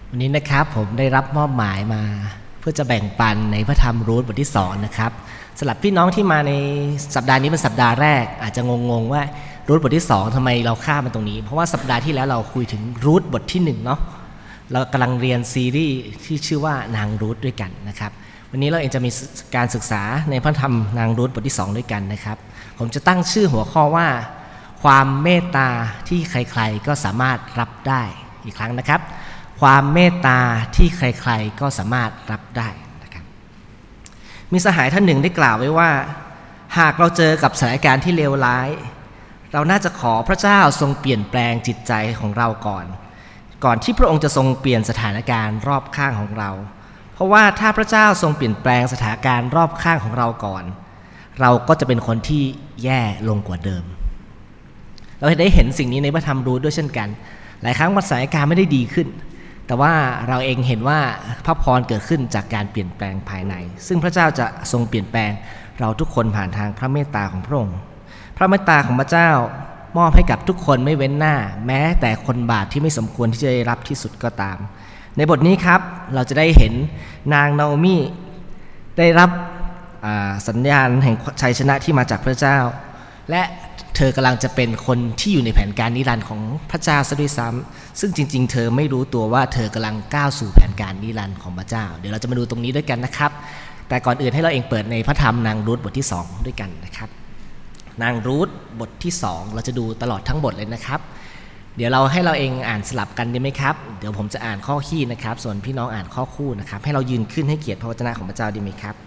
วันนี้นะครับผมได้รับมอบหมายมาเพื่อจะแบ่งปันในพระธรรมรูทบทที่2นะครับสำหรับพี่น้องที่มาในสัปดาห์นี้เป็นสัปดาห์แรกอาจจะงงว่ารูทบทที่2ทำไมเราข้ามมาตรงนี้เพราะว่าสัปดาห์ที่แล้วเราคุยถึงรูทบทที่1เนาะเรากำลังเรียนซีรีส์ที่ชื่อว่านางรูทด้วยกันนะครับวันนี้เราเองจะมีการศึกษาในพระธรรมนางรูทบทที่2ด้วยกันนะครับผมจะตั้งชื่อหัวข้อว่าความเมตตาที่ใครๆก็สามารถรับได้อีกครั้งนะครับความเมตตาที่ใครๆก็สามารถรับได้นะครับมีสหายท่านหนึ่งได้กล่าวไว้ว่าหากเราเจอกับสถานการณ์ที่เลวร้ายเราน่าจะขอพระเจ้าทรงเปลี่ยนแปลงจิตใจของเราก่อนที่พระองค์จะทรงเปลี่ยนสถานการณ์รอบข้างของเราเพราะว่าถ้าพระเจ้าทรงเปลี่ยนแปลงสถานการณ์รอบข้างของเราก่อนเราก็จะเป็นคนที่แย่ลงกว่าเดิมเราได้เห็นสิ่งนี้ในพระธรรมรูทด้วยเช่นกันหลายครั้งสถานการณ์ไม่ได้ดีขึ้นแต่ว่าเราเองเห็นว่าพระพรเกิดขึ้นจากการเปลี่ยนแปลงภายในซึ่งพระเจ้าจะทรงเปลี่ยนแปลงเราทุกคนผ่านทางพระเมตตาของพระองค์พระเมตตาของพระเจ้ามอบให้กับทุกคนไม่เว้นหน้าแม้แต่คนบาปที่ไม่สมควรที่จะได้รับที่สุดก็ตามในบทนี้ครับเราจะได้เห็นนางนาโอมีได้รับสัญญาณแห่งชัยชนะที่มาจากพระเจ้าและเธอกำลังจะเป็นคนที่อยู่ในแผนการนิรันดร์ของพระเจ้าซะด้วยซ้ำซึ่งจริงๆเธอไม่รู้ตัวว่าเธอกำลังก้าวสู่แผนการนิรันดร์ของพระเจ้าเดี๋ยวเราจะมาดูตรงนี้ด้วยกันนะครับแต่ก่อนอื่นให้เราเองเปิดในพระธรรมนางรูทบทที่2ด้วยกันนะครับนางรูทบทที่2เราจะดูตลอดทั้งบทเลยนะครับเดี๋ยวเราให้เราเองอ่านสลับกันดีไหมครับเดี๋ยวผมจะอ่านข้อคี่นะครับส่วนพี่น้องอ่านข้อคู่นะครับให้เรายืนขึ้นให้เกียรติพระวจนะของพระเจ้าดีไหมครับ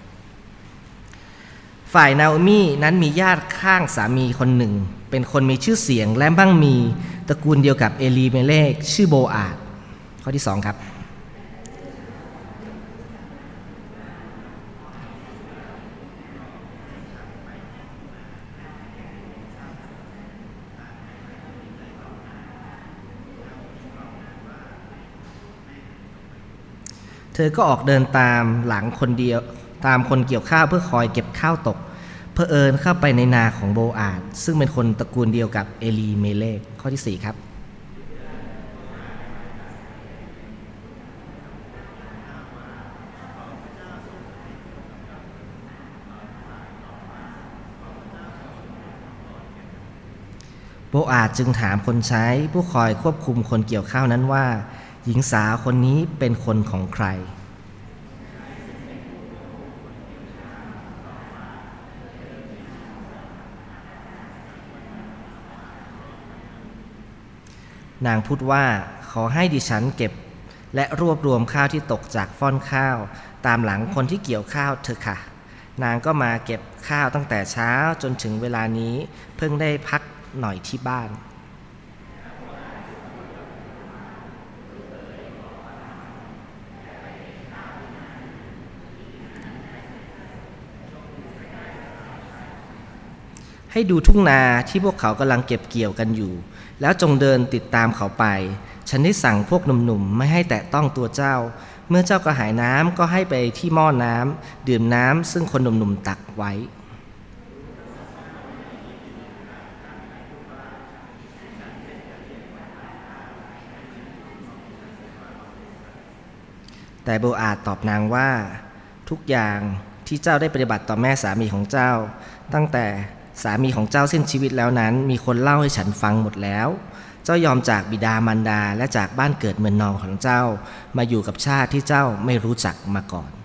ฝ่ายนาโอมีนั้นมีญาติข้างสามีคนหนึ่งเป็นคนมีชื่อเสียงและมั่งมีตระกูลเดียวกับเอลีเมเลกชื่อโบอาซข้อที่2ครับเธอก็ออกเดินตามหลังคนเดียวตามคนเกี่ยวข้าวเพื่อคอยเก็บข้าวตกเผอิญเข้าไปในนาของโบอาซซึ่งเป็นคนตระกูลเดียวกับเอลีเมเลกข้อที่4ครับโบอาซจึงถามคนใช้ผู้คอยควบคุมคนเกี่ยวข้าวนั้นว่าหญิงสาวคนนี้เป็นคนของใครนางพูดว่าขอให้ดิฉันเก็บและรวบรวมข้าวที่ตกจากฟ่อนข้าวตามหลังคนที่เกี่ยวข้าวเถอะค่ะนางก็มาเก็บข้าวตั้งแต่เช้าจนถึงเวลานี้เพิ่งได้พักหน่อยที่บ้านให้ดูทุ่งนาที่พวกเขากำลังเก็บเกี่ยวกันอยู่แล้วจงเดินติดตามเขาไปฉันได้สั่งพวกหนุ่มๆไม่ให้แตะต้องตัวเจ้าเมื่อเจ้ากระหายน้ำก็ให้ไปที่หม้อน้ำดื่มน้ำซึ่งคนหนุ่มๆตักไว้แต่โบอาซตอบนางว่าทุกอย่างที่เจ้าได้ปฏิบัติต่อแม่สามีของเจ้าตั้งแต่สามีของเจ้าสิ้นชีวิตแล้วนั้นมีคนเล่าให้ฉันฟังหมดแล้วเจ้ายอมจากบิดามารดาและจากบ้านเกิดเมืองนอนของเจ้ามาอยู่กับชาติที่เจ้าไม่รู้จักมาก่อน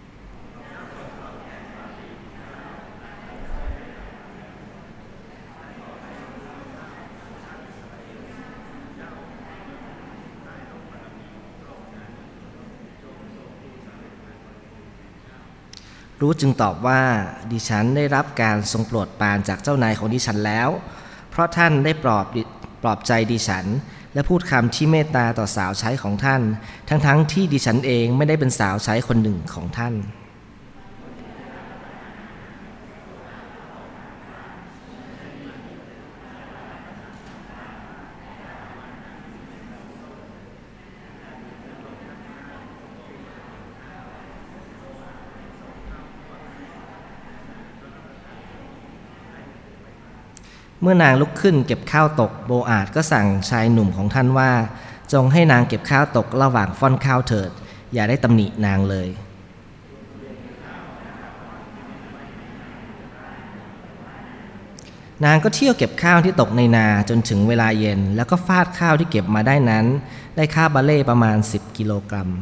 รูทจึงตอบว่าดิฉันได้รับการทรงโปรดปรานจากเจ้านายของดิฉันแล้วเพราะท่านได้ปลอบใจดิฉันและพูดคำที่เมตตาต่อสาวใช้ของท่านทั้งที่ดิฉันเองไม่ได้เป็นสาวใช้คนหนึ่งของท่าน เมื่อนางลุกขึ้นเก็บข้าวตกโบอาซก็สั่งชายหนุ่มของท่านว่าจงให้นางเก็บข้าวตกระหว่างฟ่อนข้าวเถิดอย่าได้ตำหนินางเลยนางก็เที่ยวเก็บข้าวที่ตกในนาจนถึงเวลาเย็นแล้วก็ฟาดข้าวที่เก็บมาได้นั้นได้ข้าวบาเล่ประมาณ10 กิโลกรัม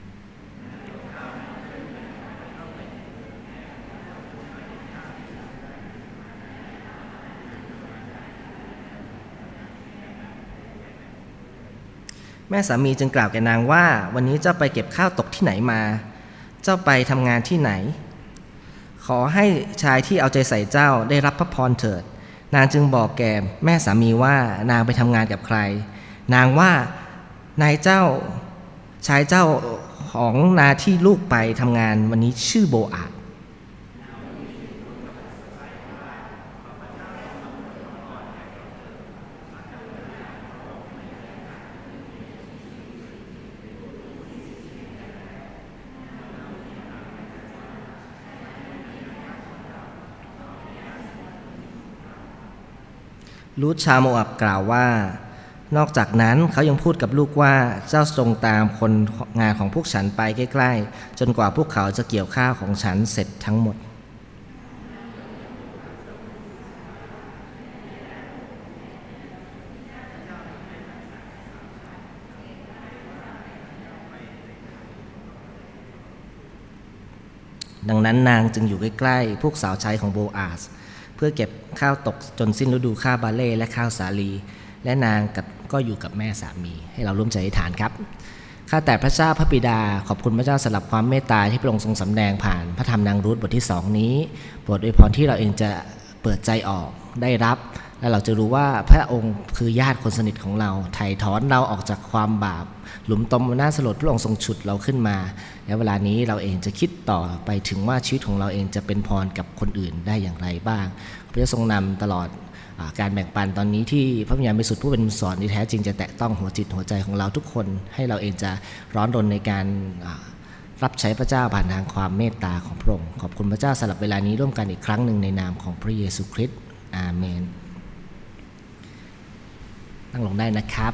แม่สามีจึงกล่าวแก่นางว่าวันนี้เจ้าไปเก็บข้าวตกที่ไหนมาเจ้าไปทำงานที่ไหนขอให้ชายที่เอาใจใส่เจ้าได้รับพระพรเถิดนางจึงบอกแก่แม่สามีว่านางไปทำงานกับใครนางว่านายเจ้าชายเจ้าของนาที่ลูกไปทำงานวันนี้ชื่อโบอาซรูธชาวโมอับกล่าวว่านอกจากนั้นเขายังพูดกับลูกว่าเจ้าทรงตามคนงานของพวกฉันไปใกล้ๆจนกว่าพวกเขาจะเกี่ยวข้าวของฉันเสร็จทั้งหมดดังนั้นนางจึงอยู่ใกล้ๆพวกสาวใช้ของโบอาซเพื่อเก็บข้าวตกจนสิ้นฤดูข้าวบาเล่และข้าวสาลีและนางก็อยู่กับแม่สามีให้เราร่วมใจอธิษฐานครับข้าแต่พระเจ้าพระบิดาขอบคุณพระเจ้าสำหรับความเมตตาที่พระองค์ทรงสำแดงผ่านพระธรรมนางรูธบทที่2นี้โปรดอวยพรที่เราเองจะเปิดใจออกได้รับและเราจะรู้ว่าพระองค์คือญาติคนสนิทของเราไถ่ถอนเราออกจากความบาปหลุมตมน่าสลดพระองค์ทรงฉุดเราขึ้นมาและเวลานี้เราเองจะคิดต่อไปถึงว่าชีวิตของเราเองจะเป็นพรกับคนอื่นได้อย่างไรบ้างพระเจ้าทรงนำตลอดการแบ่งปันตอนนี้ที่พระวิญญาณบริสุทธิ์ผู้เป็นสอนที่แท้จริงจะแตะต้องหัวจิตหัวใจของเราทุกคนให้เราเองจะร้อนรนในการรับใช้พระเจ้าผ่านทางความเมตตาของพระองค์ขอบคุณพระเจ้าสำหรับเวลานี้ร่วมกันอีกครั้งหนึ่งในนามของพระเยซูคริสต์อาเมนนั่งลงได้นะครับ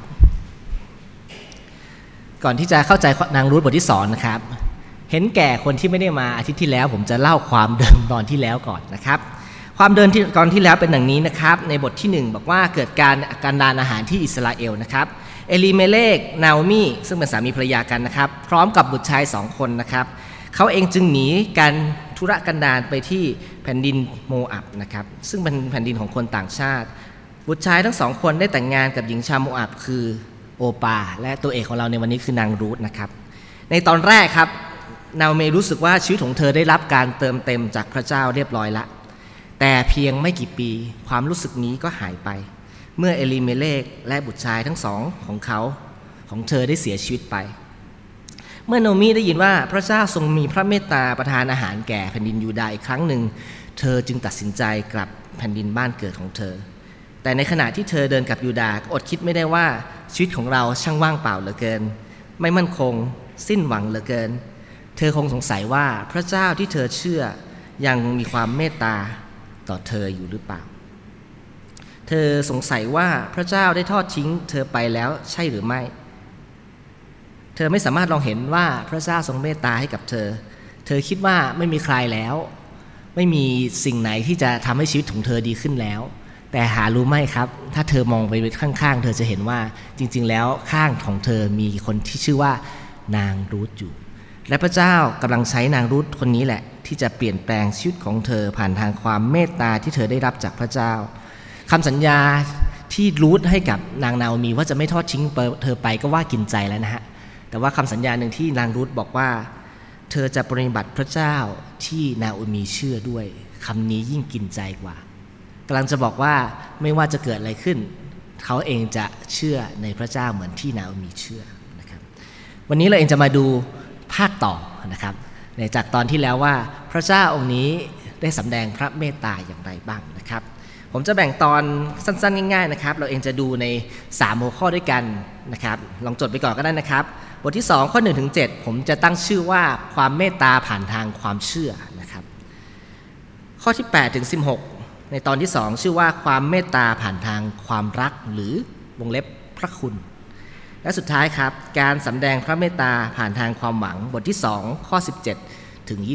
ก่อนที่จะเข้าใจนางรูธบทที่2นะครับเห็นแก่คนที่ไม่ได้มาอาทิตย์ที่แล้วผมจะเล่าความเดิมตอนที่แล้วก่อนนะครับความเดิมที่ก่อนที่แล้วเป็นอย่างนี้นะครับในบทที่1บอกว่าเกิดการดานอาหารที่อิสราเอลนะครับเอลีเมเลกนาโอมีซึ่งเป็นสามีภรรยากันนะครับพร้อมกับบุตรชาย2 คนนะครับเขาเองจึงหนีการธุรกันดารไปที่แผ่นดินโมอับนะครับซึ่งเป็นแผ่นดินของคนต่างชาติบุตรชายทั้ง2 คนได้แต่งงานกับหญิงชาวโมอับคือโอปาและตัวเอกของเราในวันนี้คือนางรูธนะครับในตอนแรกครับนาโอมีรู้สึกว่าชีวิตของเธอได้รับการเติมเต็มจากพระเจ้าเรียบร้อยแล้วแต่เพียงไม่กี่ปีความรู้สึกนี้ก็หายไปเมื่อเอลีเมเลกและบุตรชายทั้ง2ของเธอได้เสียชีวิตไปเมื่อนาโอมีได้ยินว่าพระเจ้าทรงมีพระเมตตาประทานอาหารแก่แผ่นดินยูดาห์อีกครั้งหนึ่งเธอจึงตัดสินใจกลับแผ่นดินบ้านเกิดของเธอแต่ในขณะที่เธอเดินกลับยูดาห์ก็อดคิดไม่ได้ว่าชีวิตของเราช่างว่างเปล่าเหลือเกินไม่มั่นคงสิ้นหวังเหลือเกินเธอคงสงสัยว่าพระเจ้าที่เธอเชื่อยังมีความเมตตาต่อเธออยู่หรือเปล่าเธอสงสัยว่าพระเจ้าได้ทอดทิ้งเธอไปแล้วใช่หรือไม่เธอไม่สามารถลองเห็นว่าพระเจ้าทรงเมตตาให้กับเธอคิดว่าไม่มีใครแล้วไม่มีสิ่งไหนที่จะทำให้ชีวิตของเธอดีขึ้นแล้วแต่หารู้ไหมครับถ้าเธอมองไปข้างๆเธอจะเห็นว่าจริงๆแล้วข้างของเธอมีคนที่ชื่อว่านางรูธอยู่และพระเจ้ากำลังใช้นางรูธคนนี้แหละที่จะเปลี่ยนแปลงชีวิตของเธอผ่านทางความเมตตาที่เธอได้รับจากพระเจ้าคำสัญญาที่รูธให้กับนางนาโอมีว่าจะไม่ทอดทิ้งเธอไปก็ว่ากินใจแล้วนะฮะแต่ว่าคำสัญญาหนึ่งที่นางรูธบอกว่าเธอจะปฏิบัติพระเจ้าที่นาโอมีเชื่อด้วยคำนี้ยิ่งกินใจกว่ากำลังจะบอกว่าไม่ว่าจะเกิดอะไรขึ้นเขาเองจะเชื่อในพระเจ้าเหมือนที่นาโอมีเชื่อนะครับวันนี้เราเองจะมาดูภาคต่อนะครับจากตอนที่แล้วว่าพระเจ้าองค์นี้ได้สำแดงพระเมตตาอย่างไรบ้างนะครับผมจะแบ่งตอนสั้นๆง่ายๆนะครับเราเองจะดูใน3หัวข้อด้วยกันนะครับลองจดไปก่อนก็ได้นะครับบทที่2ข้อ1ถึง7ผมจะตั้งชื่อว่าความเมตตาผ่านทางความเชื่อนะครับข้อที่8ถึง16ในตอนที่2ชื่อว่าความเมตตาผ่านทางความรักหรือวงเล็บพระคุณและสุดท้ายครับการสำแดงพระเมตตาผ่านทางความหวังบทที่2ข้อ17ถึง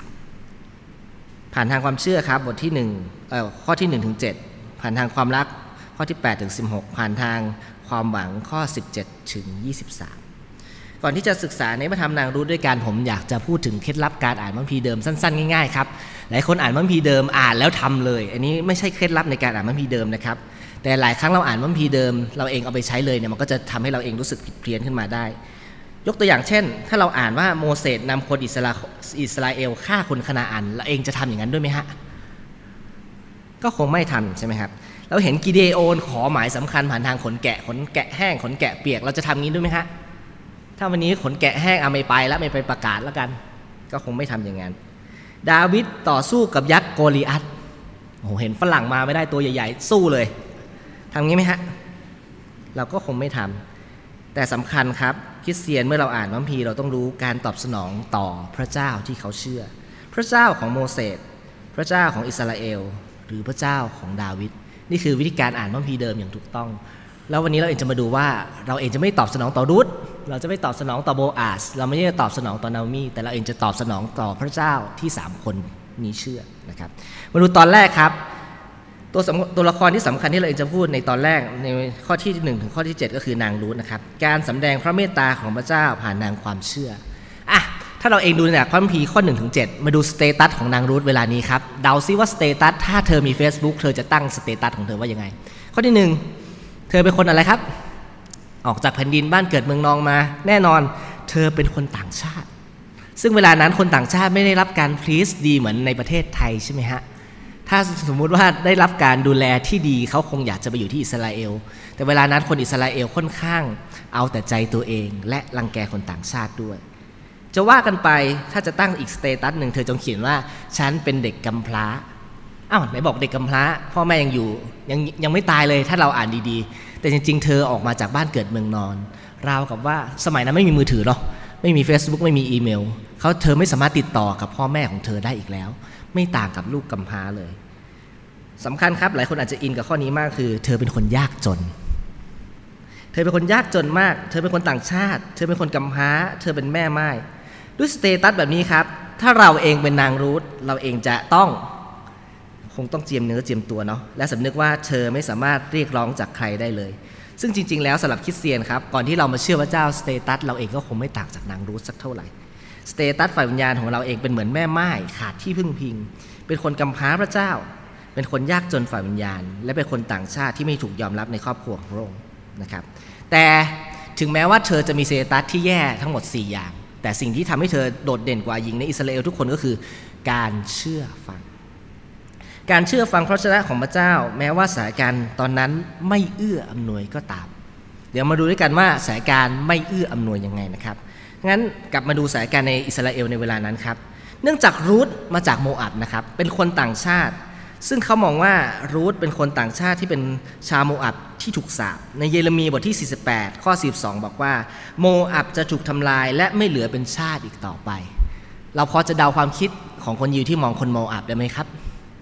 23ผ่านทางความเชื่อครับบทที่ข้อที่1ถึง7ผ่านทางความรักข้อที่8ถึง16ผ่านทางความหวังข้อ17ถึง23ก่อนที่จะศึกษาในพระธรรมนางรูธด้วยกันผมอยากจะพูดถึงเคล็ดลับการอ่านพระคัมภีร์เดิมสั้นๆง่ายๆครับหลายคนอ่านพระคัมภีร์เดิมอ่านแล้วทำเลยอันนี้ไม่ใช่เคล็ดลับในการอ่านพระคัมภีร์เดิมนะครับแต่หลายครั้งเราอ่านพระคัมภีร์เดิมเราเองเอาไปใช้เลยเนี่ยมันก็จะทำให้เราเองรู้สึกผิดเพี้ยนขึ้นมาได้ยกตัวอย่างเช่นถ้าเราอ่านว่าโมเสสนำคนอิสราเอลฆ่าคนคานาอันเราเองจะทำอย่างนั้นด้วยไหมฮะก็คงไม่ทำใช่ไหมครับเราเห็นกิเดโอนขอหมายสำคัญผ่านทางขนแกะแห้งขนแกะเปียกเราจะทำงี้ด้วยไหมฮะถ้าวันนี้ขนแกะแห้งไม่ไปแล้วไม่ไปประกาศแล้วกันก็คงไม่ทำอย่างนั้นดาวิดต่อสู้กับยักษ์โกลิอัทโอ้เห็นฝรั่งมาไม่ได้ตัวใหญ่ๆสู้เลยทำงี้ไหมฮะเราก็คงไม่ทำแต่สำคัญครับคริสเตียนเมื่อเราอ่านพระคัมภีร์เราต้องรู้การตอบสนองต่อพระเจ้าที่เขาเชื่อพระเจ้าของโมเสสพระเจ้าของอิสราเอลหรือพระเจ้าของดาวิดนี่คือวิธีการอ่านพระคัมภีร์เดิมอย่างถูกต้องแล้ววันนี้เราเองจะมาดูว่าเราเองจะไม่ตอบสนองต่อรูธเราจะไม่ตอบสนองต่อโบอาสเราไม่ได้ตอบสนองต่อนาโอมีแต่เราเองจะตอบสนองต่อพระเจ้าที่3คนนี้เชื่อนะครับมาดูตอนแรกครับตัวละครที่สำคัญที่เราเองจะพูดในตอนแรกในข้อที่1ถึงข้อที่7ก็คือนางรูธนะครับการสำแดงพระเมตตาของพระเจ้าผ่านนางความเชื่อถ้าเราเองดูจากพระคัมภีร์ข้อ1ถึง7มาดูสเตตัสของนางรูธเวลานี้ครับเดาซิว่าสเตตัสถ้าเธอมี Facebook เธอจะตั้งสเตตัสของเธอว่ายังไงข้อที่1เธอเป็นคนอะไรครับออกจากแผ่นดินบ้านเกิดเมืองนองมาแน่นอนเธอเป็นคนต่างชาติซึ่งเวลานั้นคนต่างชาติไม่ได้รับการพลีสดีเหมือนในประเทศไทยใช่ไหมฮะถ้าสมมุติว่าได้รับการดูแลที่ดีเขาคงอยากจะไปอยู่ที่อิสราเอลแต่เวลานั้นคนอิสราเอลค่อนข้างเอาแต่ใจตัวเองและรังแกคนต่างชาติด้วยจะว่ากันไปถ้าจะตั้งอีกสเตตัสหนึ่งเธอจงเขียนว่าฉันเป็นเด็กกำพร้าไหนบอกเด็กกำพร้าพ่อแม่ยังอยู่ยังไม่ตายเลยถ้าเราอ่านดีๆแต่จริงๆเธอออกมาจากบ้านเกิดเมืองนอนราวกับว่าสมัยนั้นไม่มีมือถือเนาะไม่มี Facebook ไม่มีอีเมลเธอไม่สามารถติดต่อกับพ่อแม่ของเธอได้อีกแล้วไม่ต่างกับลูกกำพร้าเลยสำคัญครับหลายคนอาจจะอินกับข้อนี้มากคือเธอเป็นคนยากจนเธอเป็นคนยากจนมากเธอเป็นคนต่างชาติเธอเป็นคนกำพร้าเธอเป็นแม่ไม้ด้วยสเตตัสแบบนี้ครับถ้าเราเองเป็นนางรูธเราเองจะคงต้องเจียมเนื้อเจียมตัวเนาะและสำนึกว่าเธอไม่สามารถเรียกร้องจากใครได้เลยซึ่งจริงๆแล้วสำหรับคริสเตียนครับก่อนที่เรามาเชื่อพระเจ้าสเตตัสเราเองก็คงไม่ต่างจากนางรูธสักเท่าไหร่สเตตัสฝ่ายวิญญาณของเราเองเป็นเหมือนแม่ไม้ขาดที่พึ่งพิงเป็นคนกำพร้าพระเจ้าเป็นคนยากจนฝ่ายวิญญาณและเป็นคนต่างชาติที่ไม่ถูกยอมรับในครอบครัวของพระองค์นะครับแต่ถึงแม้ว่าเธอจะมีสเตตัสที่แย่ทั้งหมด4อย่างแต่สิ่งที่ทำให้เธอโดดเด่นกว่าหญิงในอิสราเอลทุกคนก็คือการเชื่อฟังพระวจนะของพระเจ้าแม้ว่าสถานการณ์ตอนนั้นไม่เอื้ออำนวยก็ตามเดี๋ยวมาดูด้วยกันว่าสถานการณ์ไม่เอื้ออำนวยยังไงนะครับงั้นกลับมาดูสถานการณ์ในอิสราเอลในเวลานั้นครับเนื่องจากรูธมาจากโมอับนะครับเป็นคนต่างชาติซึ่งเขามองว่ารูธเป็นคนต่างชาติที่เป็นชาวโมอับที่ถูกสาปในเยเรมีบทที่48ข้อ42บอกว่าโมอับจะถูกทำลายและไม่เหลือเป็นชาติอีกต่อไปเราพอจะเดาความคิดของคนยิวที่มองคนโมอับได้ไหมครับ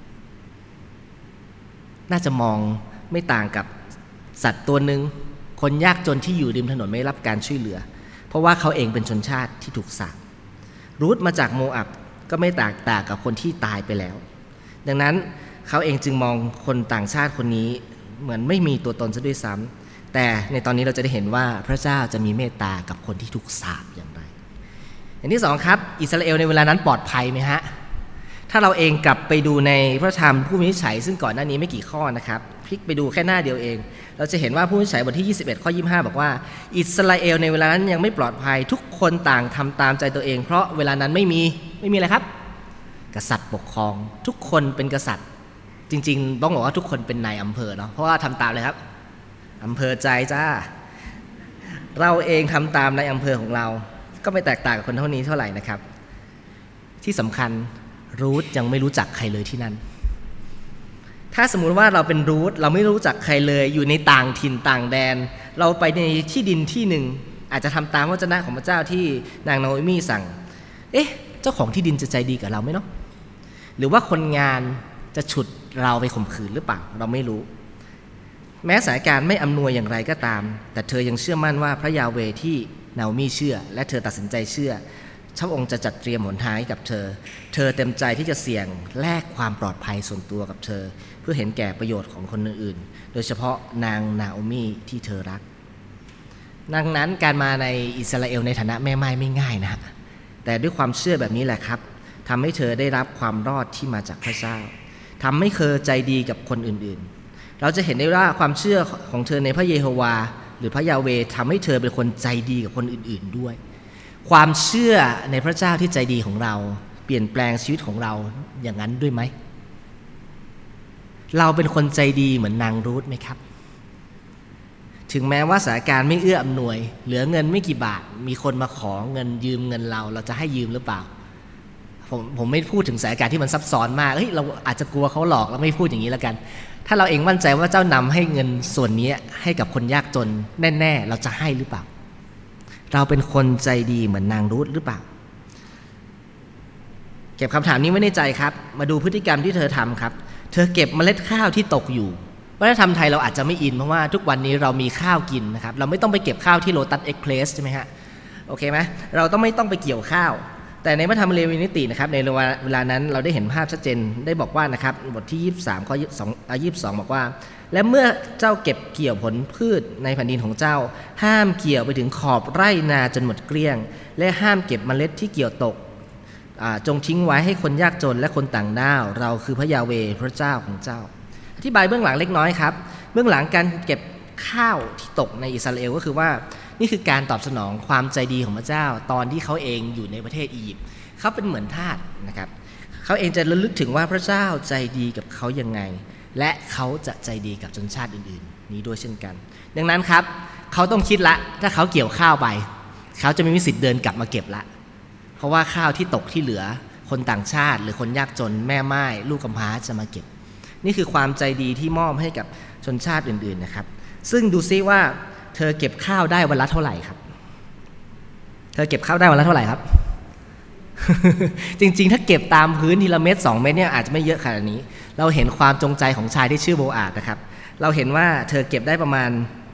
น่าจะมองไม่ต่างกับสัตว์ตัวหนึ่งคนยากจนที่อยู่ริมถนนไม่รับการช่วยเหลือเพราะว่าเขาเองเป็นชนชาติที่ถูกสาปรูธมาจากโมอับก็ไม่แตกต่างกับคนที่ตายไปแล้วดังนั้นเขาเองจึงมองคนต่างชาติคนนี้เหมือนไม่มีตัวตนซะด้วยซ้ำแต่ในตอนนี้เราจะได้เห็นว่าพระเจ้าจะมีเมตตากับคนที่ถูกสาปอย่างไรอย่างที่2ครับอิสราเอลในเวลานั้นปลอดภัยไหมฮะถ้าเราเองกลับไปดูในพระธรรมผู้วินิจฉัยซึ่งก่อนหน้านี้ไม่กี่ข้อนะครับพลิกไปดูแค่หน้าเดียวเองเราจะเห็นว่าผู้วินิจฉัยบทที่21ข้อ25บอกว่าอิสราเอลในเวลานั้นยังไม่ปลอดภัยทุกคนต่างทำตามใจตัวเองเพราะเวลานั้นไม่มีอะไรครับกษัตริย์ปกครองทุกคนเป็นกษัตริย์จริงๆต้องบอกว่าทุกคนเป็นนายอำเภอเนาะเพราะว่าทำตามเลยครับอำเภอใจจ้าเราเองทำตามนายอำเภอของเราก็ไม่แตกต่างกับคนเท่านี้เท่าไหร่นะครับที่สำคัญรูธยังไม่รู้จักใครเลยที่นั่นถ้าสมมุติว่าเราเป็นรูธเราไม่รู้จักใครเลยอยู่ในต่างถิ่นต่างแดนเราไปในที่ดินที่หนึ่งอาจจะทำตามวจนะของพระเจ้าที่นางนาโอมีสั่งเจ้าของที่ดินจะใจดีกับเราไหมเนาะหรือว่าคนงานจะฉุดเราไปข่มขืนหรือเปล่าเราไม่รู้แม้สถานการณ์ไม่อำนวยอย่างไรก็ตามแต่เธอยังเชื่อมั่นว่าพระยาเวห์ที่นาโอมีเชื่อและเธอตัดสินใจเชื่อพระองค์จะจัดเตรียมหนทางให้กับเธอเต็มใจที่จะเสี่ยงแลกความปลอดภัยส่วนตัวกับเธอเพื่อเห็นแก่ประโยชน์ของคนอื่นๆโดยเฉพาะนางนาโอมีที่เธอรักดังนั้นการมาในอิสราเอลในฐานะแม่ไม้ไม่ง่ายนะแต่ด้วยความเชื่อแบบนี้แหละครับทำให้เธอได้รับความรอดที่มาจากพระเจ้าทำให้เธอใจดีกับคนอื่นๆเราจะเห็นได้ว่าความเชื่อของเธอในพระเยโฮวาหรือพระยาเวห์ทำให้เธอเป็นคนใจดีกับคนอื่นๆด้วยความเชื่อในพระเจ้าที่ใจดีของเราเปลี่ยนแปลงชีวิตของเราอย่างนั้นด้วยไหมเราเป็นคนใจดีเหมือนนางรูธไหมครับถึงแม้ว่าสถานการณ์ไม่เอื้ออำนวยเหลือเงินไม่กี่บาทมีคนมาขอเงินยืมเงินเราจะให้ยืมหรือเปล่าผมไม่พูดถึงสถานการณ์ที่มันซับซ้อนมากเราอาจจะกลัวเขาหลอกแล้วไม่พูดอย่างนี้แล้วกันถ้าเราเองมั่นใจว่าเจ้านำให้เงินส่วนนี้ให้กับคนยากจนแน่ๆเราจะให้หรือเปล่าเราเป็นคนใจดีเหมือนนางรูธหรือเปล่าเก็บคำถามนี้ไว้ในใจครับมาดูพฤติกรรมที่เธอทำครับเธอเก็บเมล็ดข้าวที่ตกอยู่วัฒนธรรมไทยเราอาจจะไม่อินเพราะว่าทุกวันนี้เรามีข้าวกินนะครับเราไม่ต้องไปเก็บข้าวที่โลตัสเอ็กเพรสใช่ไหมฮะโอเคไหมเราต้องไม่ต้องไปเกี่ยวข้าวแต่ในพระธรรมเลวีนิตินะครับในเวลานั้นเราได้เห็นภาพชัดเจนได้บอกว่านะครับบทที่23ข้อ22บอกว่าและเมื่อเจ้าเก็บเกี่ยวผลพืชในแผ่นดินของเจ้าห้ามเกี่ยวไปถึงขอบไร่นาจนหมดเกลี้ยงและห้ามเก็บเมล็ดที่เกี่ยวตกจงทิ้งไว้ให้คนยากจนและคนต่างด้าวเราคือพระยาเวห์พระเจ้าของเจ้าอธิบายเบื้องหลังเล็กน้อยครับเบื้องหลังการเก็บข้าวที่ตกในอิสราเอลก็คือว่านี่คือการตอบสนองความใจดีของพระเจ้าตอนที่เขาเองอยู่ในประเทศอียิปต์เขาเป็นเหมือนทาสนะครับเขาเองจะระลึกถึงว่าพระเจ้าใจดีกับเขายังไงและเขาจะใจดีกับชนชาติอื่นๆนี้ด้วยเช่นกันดังนั้นครับเขาต้องคิดละถ้าเขาเกี่ยวข้าวไปเขาจะไม่มีสิทธิ์เดินกลับมาเก็บละเพราะว่าข้าวที่ตกที่เหลือคนต่างชาติหรือคนยากจนแม่ไม้ลูกกำพร้าจะมาเก็บนี่คือความใจดีที่มอบให้กับชนชาติอื่นๆนะครับซึ่งดูซิว่าเธอเก็บข้าวได้วันละเท่าไหร่ครับเธอเก็บข้าวได้วันละเท่าไหร่ครับ จริงๆถ้าเก็บตามพื้นทีละเม็ด2เม็ดเนี่ยอาจจะไม่เยอะขนาดนี้เราเห็นความจงใจของชายที่ชื่อโบอาซนะครับเราเห็นว่าเธอเก็บได้ประมาณ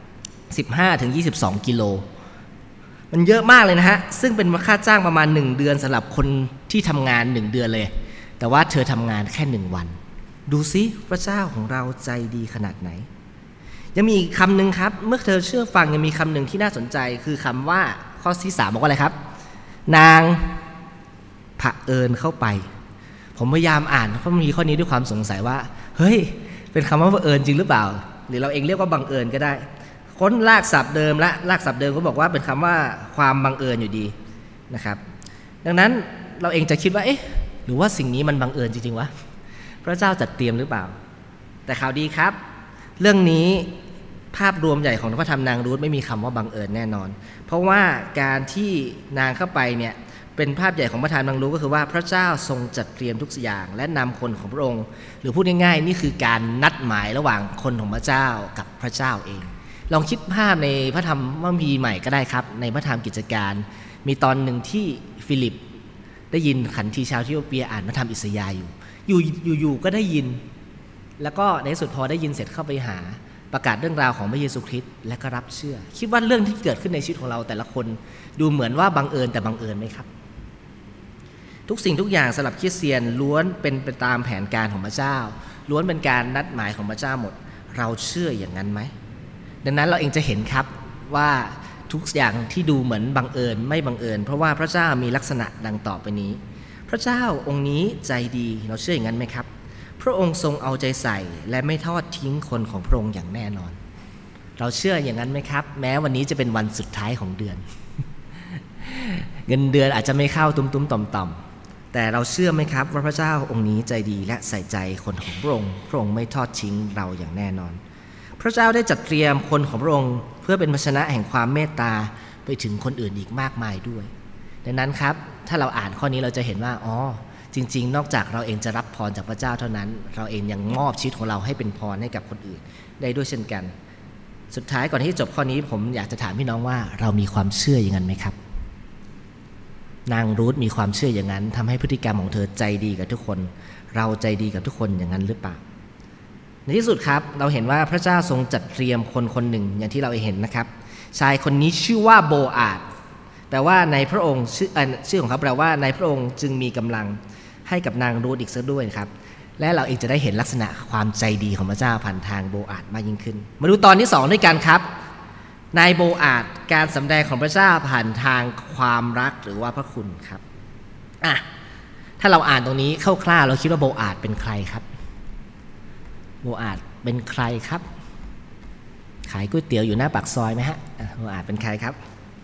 15-22 กิโลมันเยอะมากเลยนะฮะซึ่งเป็นค่าจ้างประมาณ1เดือนสำหรับคนที่ทำงาน1เดือนเลยแต่ว่าเธอทำงานแค่1วันดูซิพระเจ้าของเราใจดีขนาดไหนยังมีอีกคำหนึ่งครับเมื่อเธอเชื่อฟังยังมีคำหนึ่งที่น่าสนใจคือคำว่าข้อที่3บอกว่าอะไรครับนางเผอิญเข้าไปผมพยายามอ่านเพราะมีข้อนี้ด้วยความสงสัยว่าเฮ้ยเป็นคำว่าเผอิญจริงหรือเปล่าหรือเราเองเรียกว่าบังเอิญก็ได้ค้นรากศัพท์เดิมและรากศัพท์เดิมก็บอกว่าเป็นคำว่าความบังเอิญอยู่ดีนะครับดังนั้นเราเองจะคิดว่าเอ๊ะหรือว่าสิ่งนี้มันบังเอิญจริงๆวะพระเจ้าจัดเตรียมหรือเปล่าแต่ข่าวดีครับเรื่องนี้ภาพรวมใหญ่ของพระธรรมนางรูธไม่มีคำว่าบังเอิญแน่นอนเพราะว่าการที่นางเข้าไปเนี่ยเป็นภาพใหญ่ของพระธรรมนางรูธก็คือว่าพระเจ้าทรงจัดเตรียมทุกอย่างและนำคนของพระองค์หรือพูดง่ายๆนี่คือการนัดหมายระหว่างคนของพระเจ้ากับพระเจ้าเองลองคิดภาพในพระธรรมมัมพีใหม่ก็ได้ครับในพระธรรมกิจการมีตอนหนึ่งที่ฟิลิปได้ยินขันทีชาวเอธิโอเปียอ่านพระธรรมอิสยาห์อยู่ก็ได้ยินแล้วก็ในที่สุดพอได้ยินเสร็จเข้าไปหาประกาศเรื่องราวของพระเยซูคริสต์และก็รับเชื่อคิดว่าเรื่องที่เกิดขึ้นในชีวิตของเราแต่ละคนดูเหมือนว่าบังเอิญแต่บังเอิญไหมครับทุกสิ่งทุกอย่างสำหรับคริสเตียนล้วนเป็นไปตามแผนการของพระเจ้าล้วนเป็นการนัดหมายของพระเจ้าหมดเราเชื่ออย่างนั้นไหมดังนั้นเราเองจะเห็นครับว่าทุกอย่างที่ดูเหมือนบังเอิญไม่บังเอิญเพราะว่าพระเจ้ามีลักษณะดังต่อไปนี้พระเจ้าองค์นี้ใจดีเราเชื่ออย่างนั้นไหมครับพระองค์ทรงเอาใจใส่และไม่ทอดทิ้งคนของพระองค์อย่างแน่นอนเราเชื่ออย่างนั้นไหมครับแม้วันนี้จะเป็นวันสุดท้ายของเดือน เงินเดือนอาจจะไม่เข้าตุ้มๆต่อมๆแต่เราเชื่อไหมครับว่าพระเจ้าองค์นี้ใจดีและใส่ใจคนของพระองค์พระองค์ไม่ทอดทิ้งเราอย่างแน่นอนพระเจ้าได้จัดเตรียมคนของพระองค์เพื่อเป็นภาชนะแห่งความเมตตาไปถึงคนอื่นอีกมากมายด้วยดังนั้นครับถ้าเราอ่านข้อนี้เราจะเห็นว่าอ๋อจริงๆนอกจากเราเองจะรับพรจากพระเจ้าเท่านั้นเราเองยังมอบชีวิตของเราให้เป็นพรให้กับคนอื่นได้ด้วยเช่นกันสุดท้ายก่อนที่จะจบข้อนี้ผมอยากจะถามพี่น้องว่าเรามีความเชื่ออย่างนั้นไหมครับนางรูธมีความเชื่ออย่างนั้นทำให้พฤติกรรมของเธอใจดีกับทุกคนเราใจดีกับทุกคนอย่างนั้นหรือเปล่าในที่สุดครับเราเห็นว่าพระเจ้าทรงจัดเตรียมคนคนหนึ่งอย่างที่เราเห็นนะครับชายคนนี้ชื่อว่าโบอาซแปลว่าในพระองค์ชื่อของเขาแปลว่าในพระองค์จึงมีกำลังให้กับนางรูธอีกซะด้วยครับและเราเองจะได้เห็นลักษณะความใจดีของพระเจ้าผ่านทางโบอาซมากยิ่งขึ้นมาดูตอนที่2ด้วยกันครับนายโบอาซการสำแดงของพระเจ้าผ่านทางความรักหรือว่าพระคุณครับถ้าเราอ่านตรงนี้คร่าวๆเราคิดว่าโบอาซเป็นใครครับโบอาซเป็นใครครับขายก๋วยเตี๋ยวอยู่หน้าปากซอยไหมฮะโบอาซเป็นใครครับ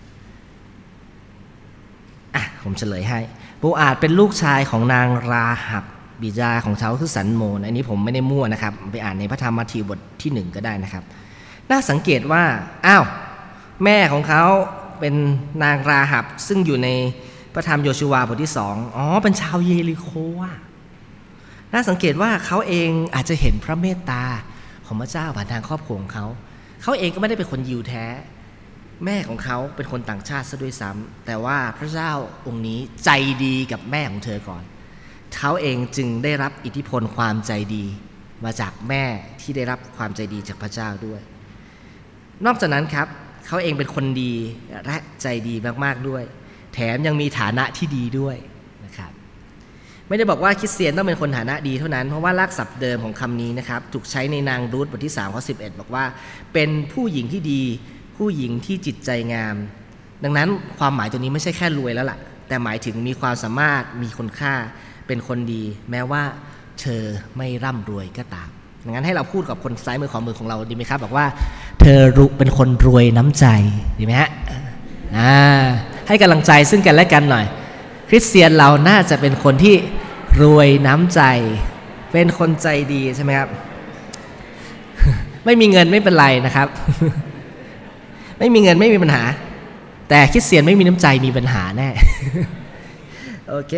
ผมเฉลยให้โบอาซเป็นลูกชายของนางราหับบิดาของเขาคือสันโมนอันนี้ผมไม่ได้มั่วนะครับไปอ่านในพระธรรมมัทธิวบทที่1ก็ได้นะครับน่าสังเกตว่าแม่ของเขาเป็นนางราหับซึ่งอยู่ในพระธรรมโยชูวาบทที่2เป็นชาวเยริโคน่าสังเกตว่าเขาเองอาจจะเห็นพระเมตตาของพระเจ้าผ่านทางครอบครัวของเขาเองก็ไม่ได้เป็นคนยิวแท้แม่ของเขาเป็นคนต่างชาติซะด้วยซ้ำแต่ว่าพระเจ้าองค์นี้ใจดีกับแม่ของเธอก่อนเขาเองจึงได้รับอิทธิพลความใจดีมาจากแม่ที่ได้รับความใจดีจากพระเจ้าด้วยนอกจากนั้นครับเขาเองเป็นคนดีและใจดีมากๆด้วยแถมยังมีฐานะที่ดีด้วยนะครับไม่ได้บอกว่าคริสเตียนต้องเป็นคนฐานะดีเท่านั้นเพราะว่ารากศัพท์เดิมของคำนี้นะครับถูกใช้ในนางรูธบทที่3ข้อ11บอกว่าเป็นผู้หญิงที่ดีผู้หญิงที่จิตใจงามดังนั้นความหมายตัวนี้ไม่ใช่แค่รวยแล้วล่ะแต่หมายถึงมีความสามารถมีคุณค่าเป็นคนดีแม้ว่าเธอไม่ร่ำรวยก็ตามดังนั้นให้เราพูดกับคนซ้ายมือขวามือของเราดีไหมครับบอกว่าเธอเป็นคนรวยน้ำใจดีไหมฮะให้กำลังใจซึ่งกันและกันหน่อยคริสเตียนเราน่าจะเป็นคนที่รวยน้ำใจเป็นคนใจดีใช่ไหมครับไม่มีเงินไม่เป็นไรนะครับไม่มีเงินไม่มีปัญหาแต่คริสเตียนไม่มีน้ำใจมีปัญหาแน่โอเค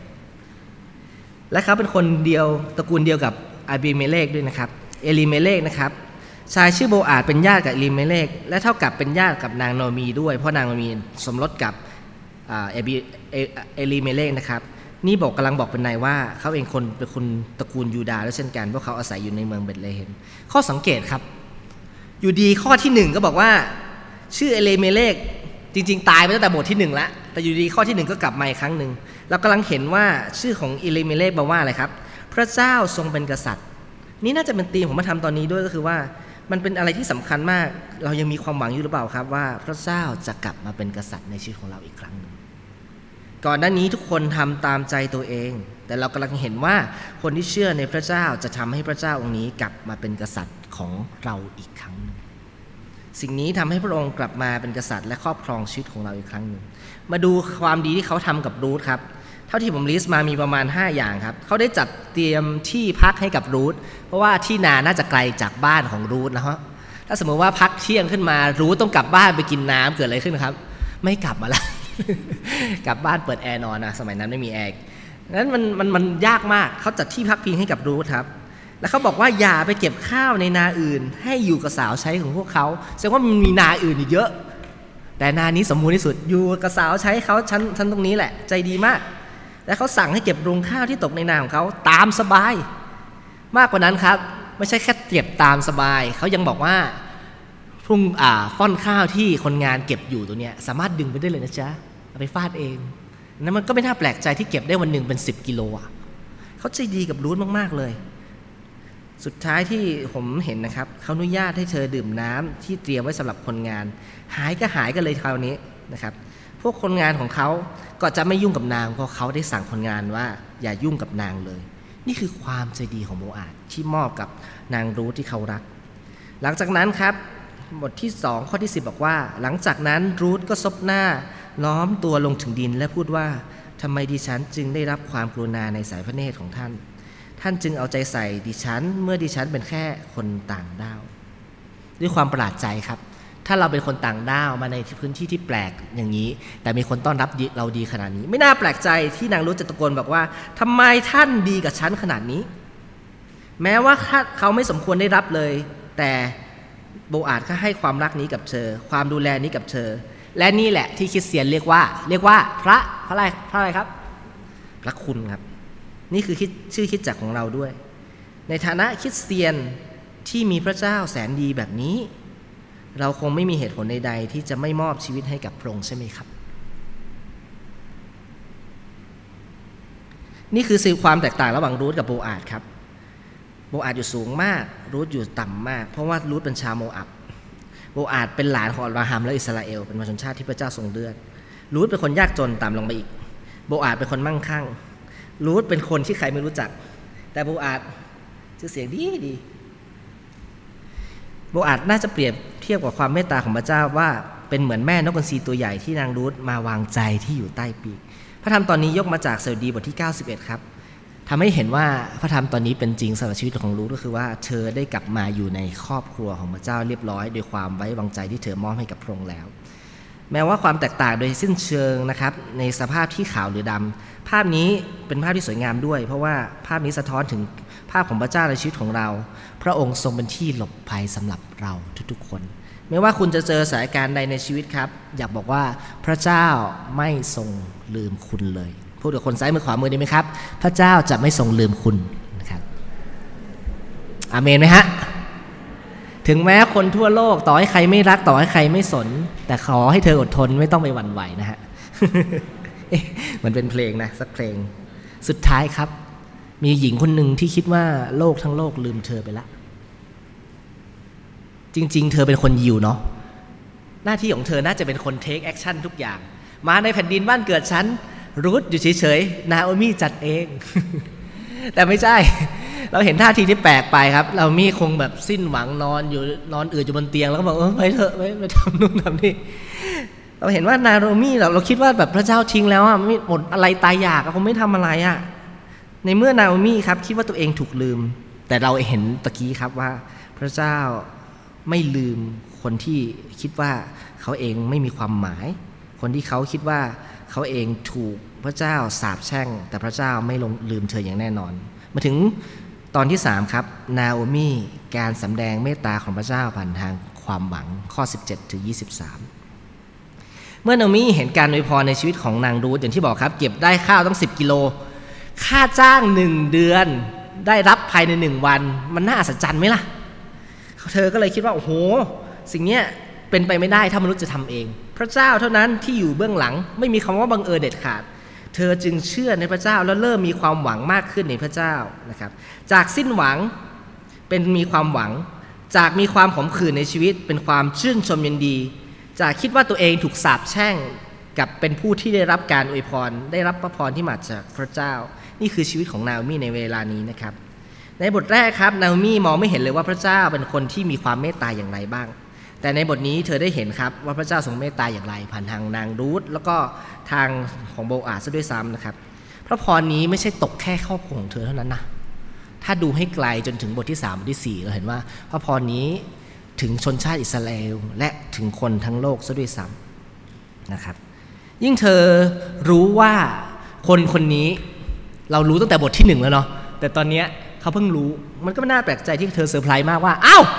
และเขาเป็นคนเดียวตระกูลเดียวกับอาบีเมเลกด้วยนะครับเอลีเมเลกนะครับชายชื่อโบอาซเป็นญาติกับเอลีเมเลกและเท่ากับเป็นญาติกับนางโนมีด้วยเพราะนางโนมีสมรสกับเอลีเมเลกนะครับนี่กำลังบอกเป็นนายว่าเขาเองเป็นคนตระกูลยูดาห์และเช่นกันเพราะเขาอาศัยอยู่ในเมืองเบธเลเฮมข้อสังเกตครับอยู่ดีข้อที่1ก็บอกว่าชื่อเอลีเมเลกจริงๆตายไปตั้งแต่บทที่1แล้วแต่อยู่ดีข้อที่1ก็กลับมาอีกครั้งนึงเรากำลังเห็นว่าชื่อของเอลีเมเลกแปลว่าอะไรครับพระเจ้าทรงเป็นกษัตริย์นี่น่าจะเป็นธีมของพระธรรมตอนนี้ด้วยก็คือว่ามันเป็นอะไรที่สำคัญมากเรายังมีความหวังอยู่หรือเปล่าครับว่าพระเจ้าจะกลับมาเป็นกษัตริย์ในชีวิตของเราอีกครั้งนึงก่อนหน้านี้ทุกคนทำตามใจตัวเองแต่เรากำลังเห็นว่าคนที่เชื่อในพระเจ้าจะทำให้พระเจ้าองค์นี้กลับมาเป็นกษัตริย์ของเราอีกครั้งนึงสิ่งนี้ทำให้พระองค์กลับมาเป็นกษัตริย์และครอบครองชีวิตของเราอีกครั้งนึงมาดูความดีที่เขาทำกับรูธครับเท่าที่ผมลิสต์มามีประมาณ5อย่างครับเขาได้จัดเตรียมที่พักให้กับรูธเพราะว่าที่นาน่าจะไกลจากบ้านของรูธนะฮะถ้าสมมติว่าพักเที่ยงขึ้นมารูธต้องกลับบ้านไปกินน้ำเกิดอะไรขึ้นครับไม่กลับมาแล้ว กลับบ้านเปิดแอร์นอนนะสมัยนั้นไม่มีแอร์นั้นมันยากมากเขาจัดที่พักพิงให้กับรูธครับแล้วเขาบอกว่าอย่าไปเก็บข้าวในนาอื่นให้อยู่กับสาวใช้ของพวกเขาแสดงว่ามันมีนาอื่นอีกเยอะแต่นานี้สมบูรณ์ที่สุดอยู่กับสาวใช้เขาชั้นตรงนี้แหละใจดีมากและเขาสั่งให้เก็บรวงข้าวที่ตกในนาของเขาตามสบายมากกว่านั้นครับไม่ใช่แค่เก็บตามสบายเขายังบอกว่าฟ่อนข้าวที่คนงานเก็บอยู่ตัวเนี้ยสามารถดึงไปได้เลยนะจ๊ะเอาไปฟาดเองนั่นมันก็ไม่น่าแปลกใจที่เก็บได้วันหนึ่งเป็น10 กิโลอ่ะเขาใจดีกับรูธมากๆเลยสุดท้ายที่ผมเห็นนะครับเขาอนุญาตให้เธอดื่มน้ำที่เตรียมไว้สำหรับคนงานหายกันเลยคราวนี้นะครับพวกคนงานของเขาก็จะไม่ยุ่งกับนางเพราะเขาได้สั่งคนงานว่าอย่ายุ่งกับนางเลยนี่คือความใจดีของโบอาซที่มอบกับนางรูธที่เขารักหลังจากนั้นครับบทที่2ข้อที่10บอกว่าหลังจากนั้นรูธก็ซบหน้าล้อมตัวลงถึงดินและพูดว่าทำไมดิฉันจึงได้รับความกรุณาในสายพระเนตรของท่านจึงเอาใจใส่ดิฉันเมื่อดิฉันเป็นแค่คนต่างด้าวด้วยความประหลาดใจครับถ้าเราเป็นคนต่างด้าวมาในพื้นที่ที่แปลกอย่างนี้แต่มีคนต้อนรับเราดีขนาดนี้ไม่น่าแปลกใจที่นางรูธจะตะโกนบอกว่าทำไมท่านดีกับฉันขนาดนี้แม้ว่าเขาไม่สมควรได้รับเลยแต่โบอาซก็ให้ความรักนี้กับเธอความดูแลนี้กับเธอและนี่แหละที่คริสเตียนเรียกว่าพระอะไรครับพระคุณครับนี่คือชื่อคริสตจักรของเราด้วยในฐานะคริสเตียนที่มีพระเจ้าแสนดีแบบนี้เราคงไม่มีเหตุผลใดๆที่จะไม่มอบชีวิตให้กับพระองค์ใช่ไหมครับนี่คือสิ่งความแตกต่างระหว่างรูธกับโบอาสครับโบอาสอยู่สูงมากรูธอยู่ต่ำมากเพราะว่ารูธเป็นชาวโมอับโบอาสเป็นหลานของอับราฮัมและอิสราเอลเป็นชนชาติที่พระเจ้าทรงเลือกรูธเป็นคนยากจนต่ำลงไปอีกโบอาสเป็นคนมั่งคั่งรูธเป็นคนที่ใครไม่รู้จักแต่โบอาสชื่อเสียงดีโบอาสน่าจะเปรียบเทียบกับความเมตตาของพระเจ้าว่าเป็นเหมือนแม่นกกระซีตัวใหญ่ที่นางรูธมาวางใจที่อยู่ใต้ปีกพระธรรมตอนนี้ยกมาจากสดุดีบทที่91ครับทำให้เห็นว่าพระธรรมตอนนี้เป็นจริงสำหรับชีวิตของรูธก็คือว่าเธอได้กลับมาอยู่ในครอบครัวของพระเจ้าเรียบร้อยโดยความไว้วางใจที่เธอมอบให้กับพระองค์แล้วแม้ว่าความแตกต่างโดยสิ้นเชิงนะครับในสภาพที่ขาวหรือดำภาพนี้เป็นภาพที่สวยงามด้วยเพราะว่าภาพนี้สะท้อนถึงภาพของพระเจ้าในชีวิตของเราพระองค์ทรงเป็นที่หลบภัยสำหรับเราทุกๆคนไม่ว่าคุณจะเจอสถานการณ์ใดในชีวิตครับอยากบอกว่าพระเจ้าไม่ทรงลืมคุณเลยพูดกับคนซ้ายมือขวามือได้ไหมครับพระเจ้าจะไม่ทรงลืมคุณนะครับอาเมนไหมฮะถึงแม้คนทั่วโลกต่อให้ใครไม่รักต่อให้ใครไม่สนแต่ขอให้เธออดทนไม่ต้องไปหวั่นไหวนะฮะ มันเป็นเพลงนะสักเพลงสุดท้ายครับมีหญิงคนหนึ่งที่คิดว่าโลกทั้งโลกลืมเธอไปละจริงๆเธอเป็นคนยิวเนาะหน้าที่ของเธอน่าจะเป็นคนเทคแอคชั่นทุกอย่างมาในแผ่นดินบ้านเกิดฉันรูธอยู่เฉยๆนาโอมี่จัดเอง แต่ไม่ใช่เราเห็นท่าทีที่แปลกไปครับนาโอมี่คงแบบสิ้นหวังนอนอืดอยู่บนเตียงแล้วก็บอกไปเถอะไปทำนู่นทำนี่เราเห็นว่านาโอมี่เราคิดว่าแบบพระเจ้าทิ้งแล้วอ่ะไม่หมดอะไรตายอยากคงไม่ทำอะไรอ่ะในเมื่อนาโอมี่ครับคิดว่าตัวเองถูกลืมแต่เราเห็นตะกี้ครับว่าพระเจ้าไม่ลืมคนที่คิดว่าเขาเองไม่มีความหมายคนที่เขาคิดว่าเขาเองถูกพระเจ้าสาปแช่งแต่พระเจ้าไม่ลืมเธออย่างแน่นอนมาถึงตอนที่3ครับนาโอมี่การสำแดงเมตตาของพระเจ้าผ่านทางความหวังข้อ17ถึง23เมื่อนาโอมี่เห็นการอวยพรในชีวิตของนางรูธอย่างที่บอกครับเก็บได้ข้าวต้อง10 กิโลค่าจ้าง1 เดือนได้รับภายใน1 วันมันน่าอัศจรรย์ไหมล่ะเธอก็เลยคิดว่าโอ้โหสิ่งนี้เป็นไปไม่ได้ถ้ามนุษย์จะทำเองพระเจ้าเท่านั้นที่อยู่เบื้องหลังไม่มีคำว่าบังเอิญเด็ดขาดเธอจึงเชื่อในพระเจ้าแล้วเริ่มมีความหวังมากขึ้นในพระเจ้านะครับจากสิ้นหวังเป็นมีความหวังจากมีความขมขื่นในชีวิตเป็นความชื่นชมยินดีจากคิดว่าตัวเองถูกสาปแช่งกับเป็นผู้ที่ได้รับการอวยพรได้รับพระพรที่มาจากพระเจ้านี่คือชีวิตของนาโอมี่ในเวลานี้นะครับในบทแรกครับนาโอมี่มองไม่เห็นเลยว่าพระเจ้าเป็นคนที่มีความเมตตาอย่างไรบ้างแต่ในบทนี้เธอได้เห็นครับว่าพระเจ้าทรงเมตตาอย่างไรผ่านทางนางรูธแล้วก็ทางของโบอาสด้วยซ้ำนะครับพระพรนี้ไม่ใช่ตกแค่ครอบครัวของเธอเท่านั้นนะถ้าดูให้ไกลจนถึงบทที่3บทที่4เราเห็นว่าพระพรนี้ถึงชนชาติอิสราเอลและถึงคนทั้งโลกซะด้วยซ้ำนะครับยิ่งเธอรู้ว่าคนนี้เรารู้ตั้งแต่บทที่1แล้วเนาะแต่ตอนนี้เขาเพิ่งรู้มันก็ไม่น่าแปลกใจที่เธอเซอร์ไพรส์มากว่าอ้าว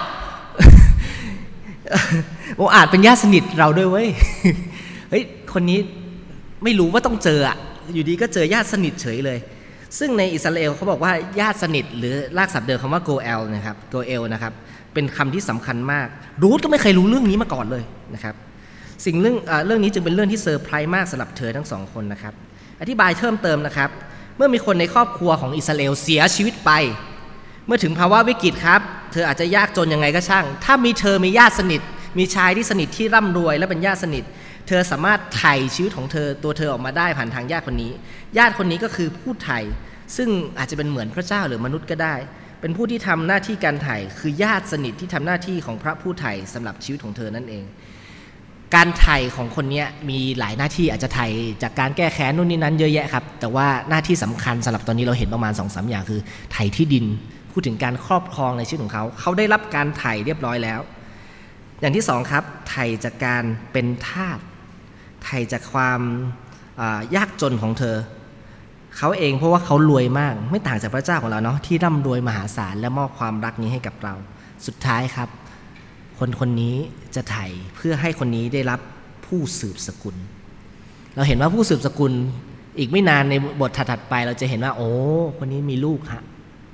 โอ้อาจเป็นญาติสนิทเราด้วยเว้ยเฮ้ยคนนี้ไม่รู้ว่าต้องเจออ่ะอยู่ดีก็เจอญาติสนิทเฉยเลยซึ่งในอิสราเอลเขาบอกว่าญาติสนิทหรือรากศัพท์เดิมคำว่าโกเอลนะครับโกเอลนะครับเป็นคำที่สำคัญมากรูธก็ไม่เคยรู้เรื่องนี้มาก่อนเลยนะครับเรื่องนี้จึงเป็นเรื่องที่เซอร์ไพรส์มากสำหรับเธอทั้ง2 คนนะครับอธิบายเพิ่มเติมนะครับเมื่อมีคนในครอบครัวของอิสราเอลเสียชีวิตไปเมื่อถึงภาวะวิกฤตครับเธออาจจะยากจนยังไงก็ช่างถ้ามีเธอมีญาติสนิทมีชายที่สนิทที่ร่ำรวยและเป็นญาติสนิทเธอสามารถไถ่ชีวิตของตัวเธอออกมาได้ผ่านทางญาติคนนี้ญาติคนนี้ก็คือผู้ไถ่ซึ่งอาจจะเป็นเหมือนพระเจ้าหรือมนุษย์ก็ได้เป็นผู้ที่ทำหน้าที่การไถ่คือญาติสนิทที่ทำหน้าที่ของพระผู้ไถ่สำหรับชีวิตของเธอนั่นเองการไถ่ของคนนี้มีหลายหน้าที่อาจจะไถ่จากการแก้แค้นนู่นนี่นั้นเยอะแยะครับแต่ว่าหน้าที่สำคัญสำหรับตอนนี้เราเห็นประมาณ 2-3 อย่างคือไถ่ที่ดินพูดถึงการครอบครองในชีวิตของเขาได้รับการไถ่เรียบร้อยแล้วอย่างที่2ครับไถ่จากการเป็นทาสไถ่จากความยากจนของเธอเขาเองเพราะว่าเขารวยมากไม่ต่างจากพระเจ้าของเราเนาะที่ร่ำรวยมหาศาลและมอบความรักนี้ให้กับเราสุดท้ายครับคนนี้จะไถ่เพื่อให้คนนี้ได้รับผู้สืบสกุลเราเห็นว่าผู้สืบสกุลอีกไม่นานในบทถัดๆไปเราจะเห็นว่าโอ้คนนี้มีลูกฮะ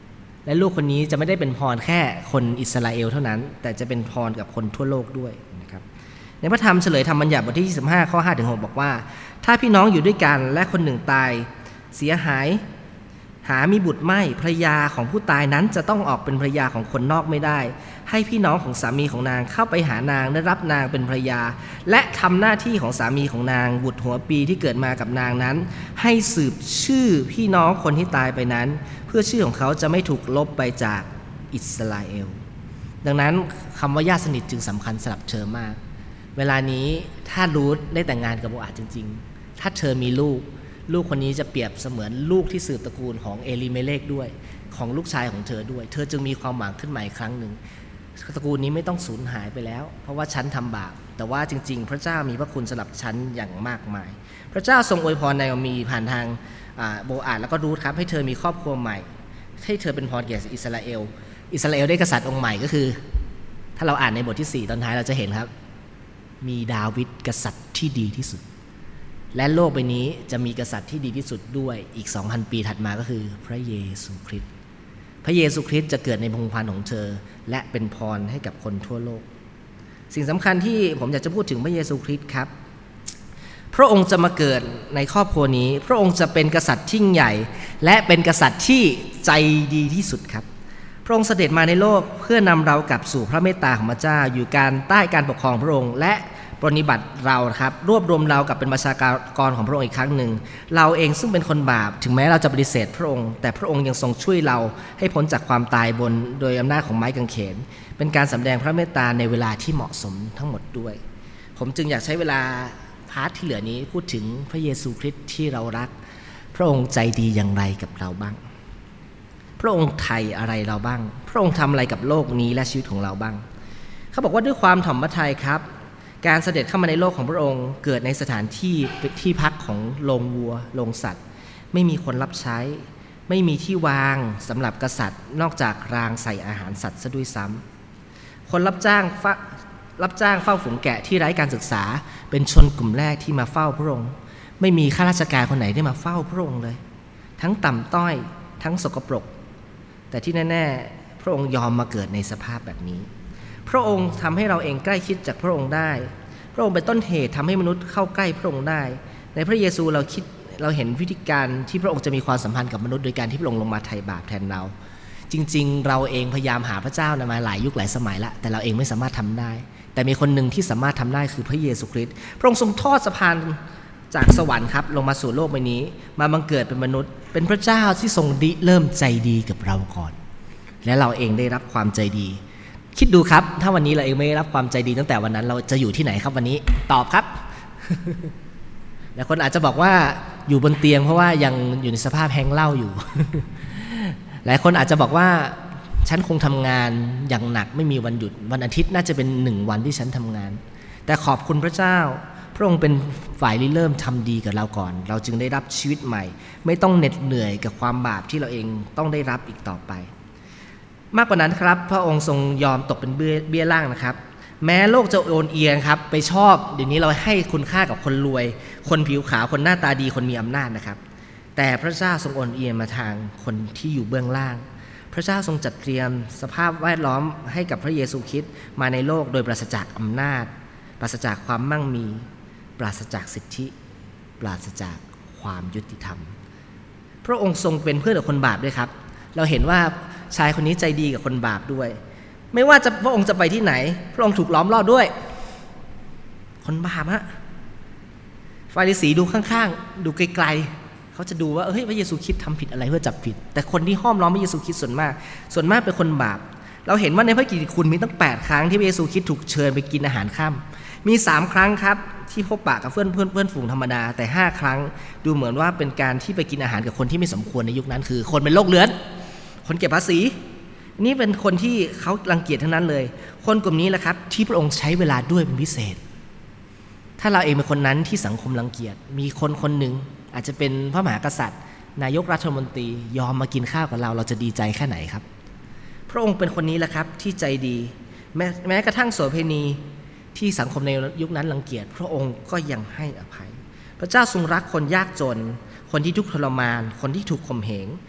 และลูกคนนี้จะไม่ได้เป็นพรแค่คนอิสราเอลเท่านั้นแต่จะเป็นพรกับคนทั่วโลกด้วยนะครับในพระธรรมเฉลยธรรมบัญญัติบทที่25ข้อ 5-6 บอกว่าถ้าพี่น้องอยู่ด้วยกันและคนหนึ่งตายเสียหายหามีบุตรไม่ภรรยาของผู้ตายนั้นจะต้องออกเป็นภรรยาของคนนอกไม่ได้ให้พี่น้องของสามีของนางเข้าไปหานางและรับนางเป็นภรรยาและทำหน้าที่ของสามีของนางบุตรหัวปีที่เกิดมากับนางนั้นให้สืบชื่อพี่น้องคนที่ตายไปนั้นเพื่อชื่อของเขาจะไม่ถูกลบไปจากอิสราเอลดังนั้นคำว่าญาติสนิทจึงสำคัญสำหรับเธอมากเวลานี้ถ้ารูธได้แต่งงานกับโบอาซจริงๆถ้าเธอมีลูกคนนี้จะเปรียบเสมือนลูกที่สืบตระกูลของเอลิเมเลกด้วยของลูกชายของเธอด้วยเธอจึงมีความหวังขึ้นมาอีกครั้งหนึ่งตระกูลนี้ไม่ต้องสูญหายไปแล้วเพราะว่าฉันทำบาปแต่ว่าจริงๆพระเจ้ามีพระคุณสำหรับฉันอย่างมากมายพระเจ้าทรงอวยพรนาโอมีผ่านทางโบอาซแล้วก็รูธครับให้เธอมีครอบครัวใหม่ให้เธอเป็นพรแก่อิสราเอลได้กษัตริย์องค์ใหม่ก็คือถ้าเราอ่านในบทที่4ตอนท้ายเราจะเห็นครับมีดาวิดกษัตริย์ที่ดีที่สุดและโลกใบนี้จะมีกษัตริย์ที่ดีที่สุดด้วยอีก 2,000 ปีถัดมาก็คือพระเยซูคริสต์จะเกิดในพงศ์พันธุ์ของเธอและเป็นพรให้กับคนทั่วโลกสิ่งสำคัญที่ผมอยากจะพูดถึงพระเยซูคริสต์ครับพระองค์จะมาเกิดในครอบครัวนี้พระองค์จะเป็นกษัตริย์ที่ยิ่งใหญ่และเป็นกษัตริย์ที่ใจดีที่สุดครับพระองค์เสด็จมาในโลกเพื่อนำเรากลับสู่พระเมตตาของพระเจ้าอยู่การใต้การปกครองพระองค์และปรนนิบัติเราครับรวบรวมเรากับเป็นประชากรของพระองค์อีกครั้งหนึ่งเราเองซึ่งเป็นคนบาปถึงแม้เราจะปฏิเสธพระองค์แต่พระองค์ยังทรงช่วยเราให้พ้นจากความตายบนโดยอำนาจของไม้กางเขนเป็นการสำแดงพระเมตตาในเวลาที่เหมาะสมทั้งหมดด้วยผมจึงอยากใช้เวลาพาร์ทที่เหลือนี้พูดถึงพระเยซูคริสต์ที่เรารักพระองค์ใจดีอย่างไรกับเราบ้างพระองค์ไถ่อะไรเราบ้างพระองค์ทำอะไรกับโลกนี้และชีวิตของเราบ้างเขาบอกว่าด้วยความถ่อมพระทัยครับการเสด็จเข้ามาในโลกของพระองค์เกิดในสถานที่พักของโรงวัวโรงสัตว์ไม่มีคนรับใช้ไม่มีที่วางสำหรับกษัตริย์นอกจากรางใส่อาหารสัตว์ซะด้วยซ้ำคนรับจ้างเฝ้าฝูงแกะที่ไร้การศึกษาเป็นชนกลุ่มแรกที่มาเฝ้าพระองค์ไม่มีข้าราชการคนไหนได้มาเฝ้าพระองค์เลยทั้งต่ำต้อยทั้งสกปรกแต่ที่แน่ๆพระองค์ยอมมาเกิดในสภาพแบบนี้พระองค์ทำให้เราเองใกล้ชิดจากพระองค์ได้พระองค์เป็นต้นเหตุทำให้มนุษย์เข้าใกล้พระองค์ได้ในพระเยซูเราเห็นวิธีการที่พระองค์จะมีความสัมพันธ์กับมนุษย์โดยการที่พระองค์ลงมาไถ่บาปแทนเราจริงๆเราเองพยายามหาพระเจ้ามาหลายยุคหลายสมัยละแต่เราเองไม่สามารถทำได้แต่มีคนหนึ่งที่สามารถทำได้คือพระเยซูคริสต์พระองค์ทรงทอดสะพานจากสวรรค์ครับลงมาสู่โลกใบนี้มาบังเกิดเป็นมนุษย์เป็นพระเจ้าที่ทรงเริ่มใจดีกับเราก่อนและเราเองได้รับความใจดีคิดดูครับถ้าวันนี้เราเองไม่ได้รับความใจดีตั้งแต่วันนั้นเราจะอยู่ที่ไหนครับวันนี้ตอบครับ และคนอาจจะบอกว่าอยู่บนเตียงเพราะว่ายังอยู่ในสภาพแห้งเหล้าอยู่ หลายคนอาจจะบอกว่าฉันคงทำงานอย่างหนักไม่มีวันหยุดวันอาทิตย์น่าจะเป็น1 วันที่ฉันทำงานแต่ขอบคุณพระเจ้าพระองค์เป็นฝ่ายริเริ่มทำดีกับเราก่อนเราจึงได้รับชีวิตใหม่ไม่ต้องเหน็ดเหนื่อยกับความบาปที่เราเองต้องได้รับอีกต่อไปมากกว่านั้นครับพระองค์ทรงยอมตกเป็นเบี้ยล่างนะครับแม้โลกจะโอนเอียงครับไปชอบเดี๋ยวนี้เราให้คุณค่ากับคนรวยคนผิวขาวคนหน้าตาดีคนมีอำนาจนะครับแต่พระเจ้าทรงโอนเอียงมาทางคนที่อยู่เบื้องล่างพระเจ้าทรงจัดเตรียมสภาพแวดล้อมให้กับพระเยซูคริสต์มาในโลกโดยปราศจากอำนาจปราศจากความมั่งมีปราศจากสิทธิปราศจากความยุติธรรมพระองค์ทรงเป็นเพื่อนกับคนบาปด้วยครับเราเห็นว่าชายคนนี้ใจดีกับคนบาปด้วยไม่ว่าพระองค์จะไปที่ไหนพระองค์ถูกล้อมรอบด้วยคนบาปฮะฟาริสีดูข้างๆดูไกลๆเขาจะดูว่าพระเยซูคริสต์ทำผิดอะไรเพื่อจับผิดแต่คนที่ห้อมล้อมพระเยซูคริสต์ส่วนมากเป็นคนบาปเราเห็นว่าในพระกิตติคุณมีตั้ง8 ครั้งที่พระเยซูคริสต์ถูกเชิญไปกินอาหารค่ำมี3 ครั้งครับที่พบปะกับเพื่อนฝูงธรรมดาแต่5 ครั้งดูเหมือนว่าเป็นการที่ไปกินอาหารกับคนที่ไม่สมควรในยุคนั้นคือคนเป็นโรคเรื้อนคนเก็บภาษีนี่เป็นคนที่เขารังเกียจทั้งนั้นเลยคนกลุ่มนี้แหละครับที่พระองค์ใช้เวลาด้วยเป็นพิเศษถ้าเราเองเป็นคนนั้นที่สังคมรังเกียจมีคนหนึ่งอาจจะเป็นพระมหากษัตริย์นายกรัฐมนตรียอมมากินข้าวกับเราจะดีใจแค่ไหนครับพระองค์เป็นคนนี้แหละครับที่ใจดีแม้กระทั่งโสเภณีที่สังคมในยุคนั้นรังเกียจพระองค์ก็ยังให้อภัยพระเจ้าทรงรักคนยากจนคนที่ทุกข์ทรมานคนที่ถูกข่มเหง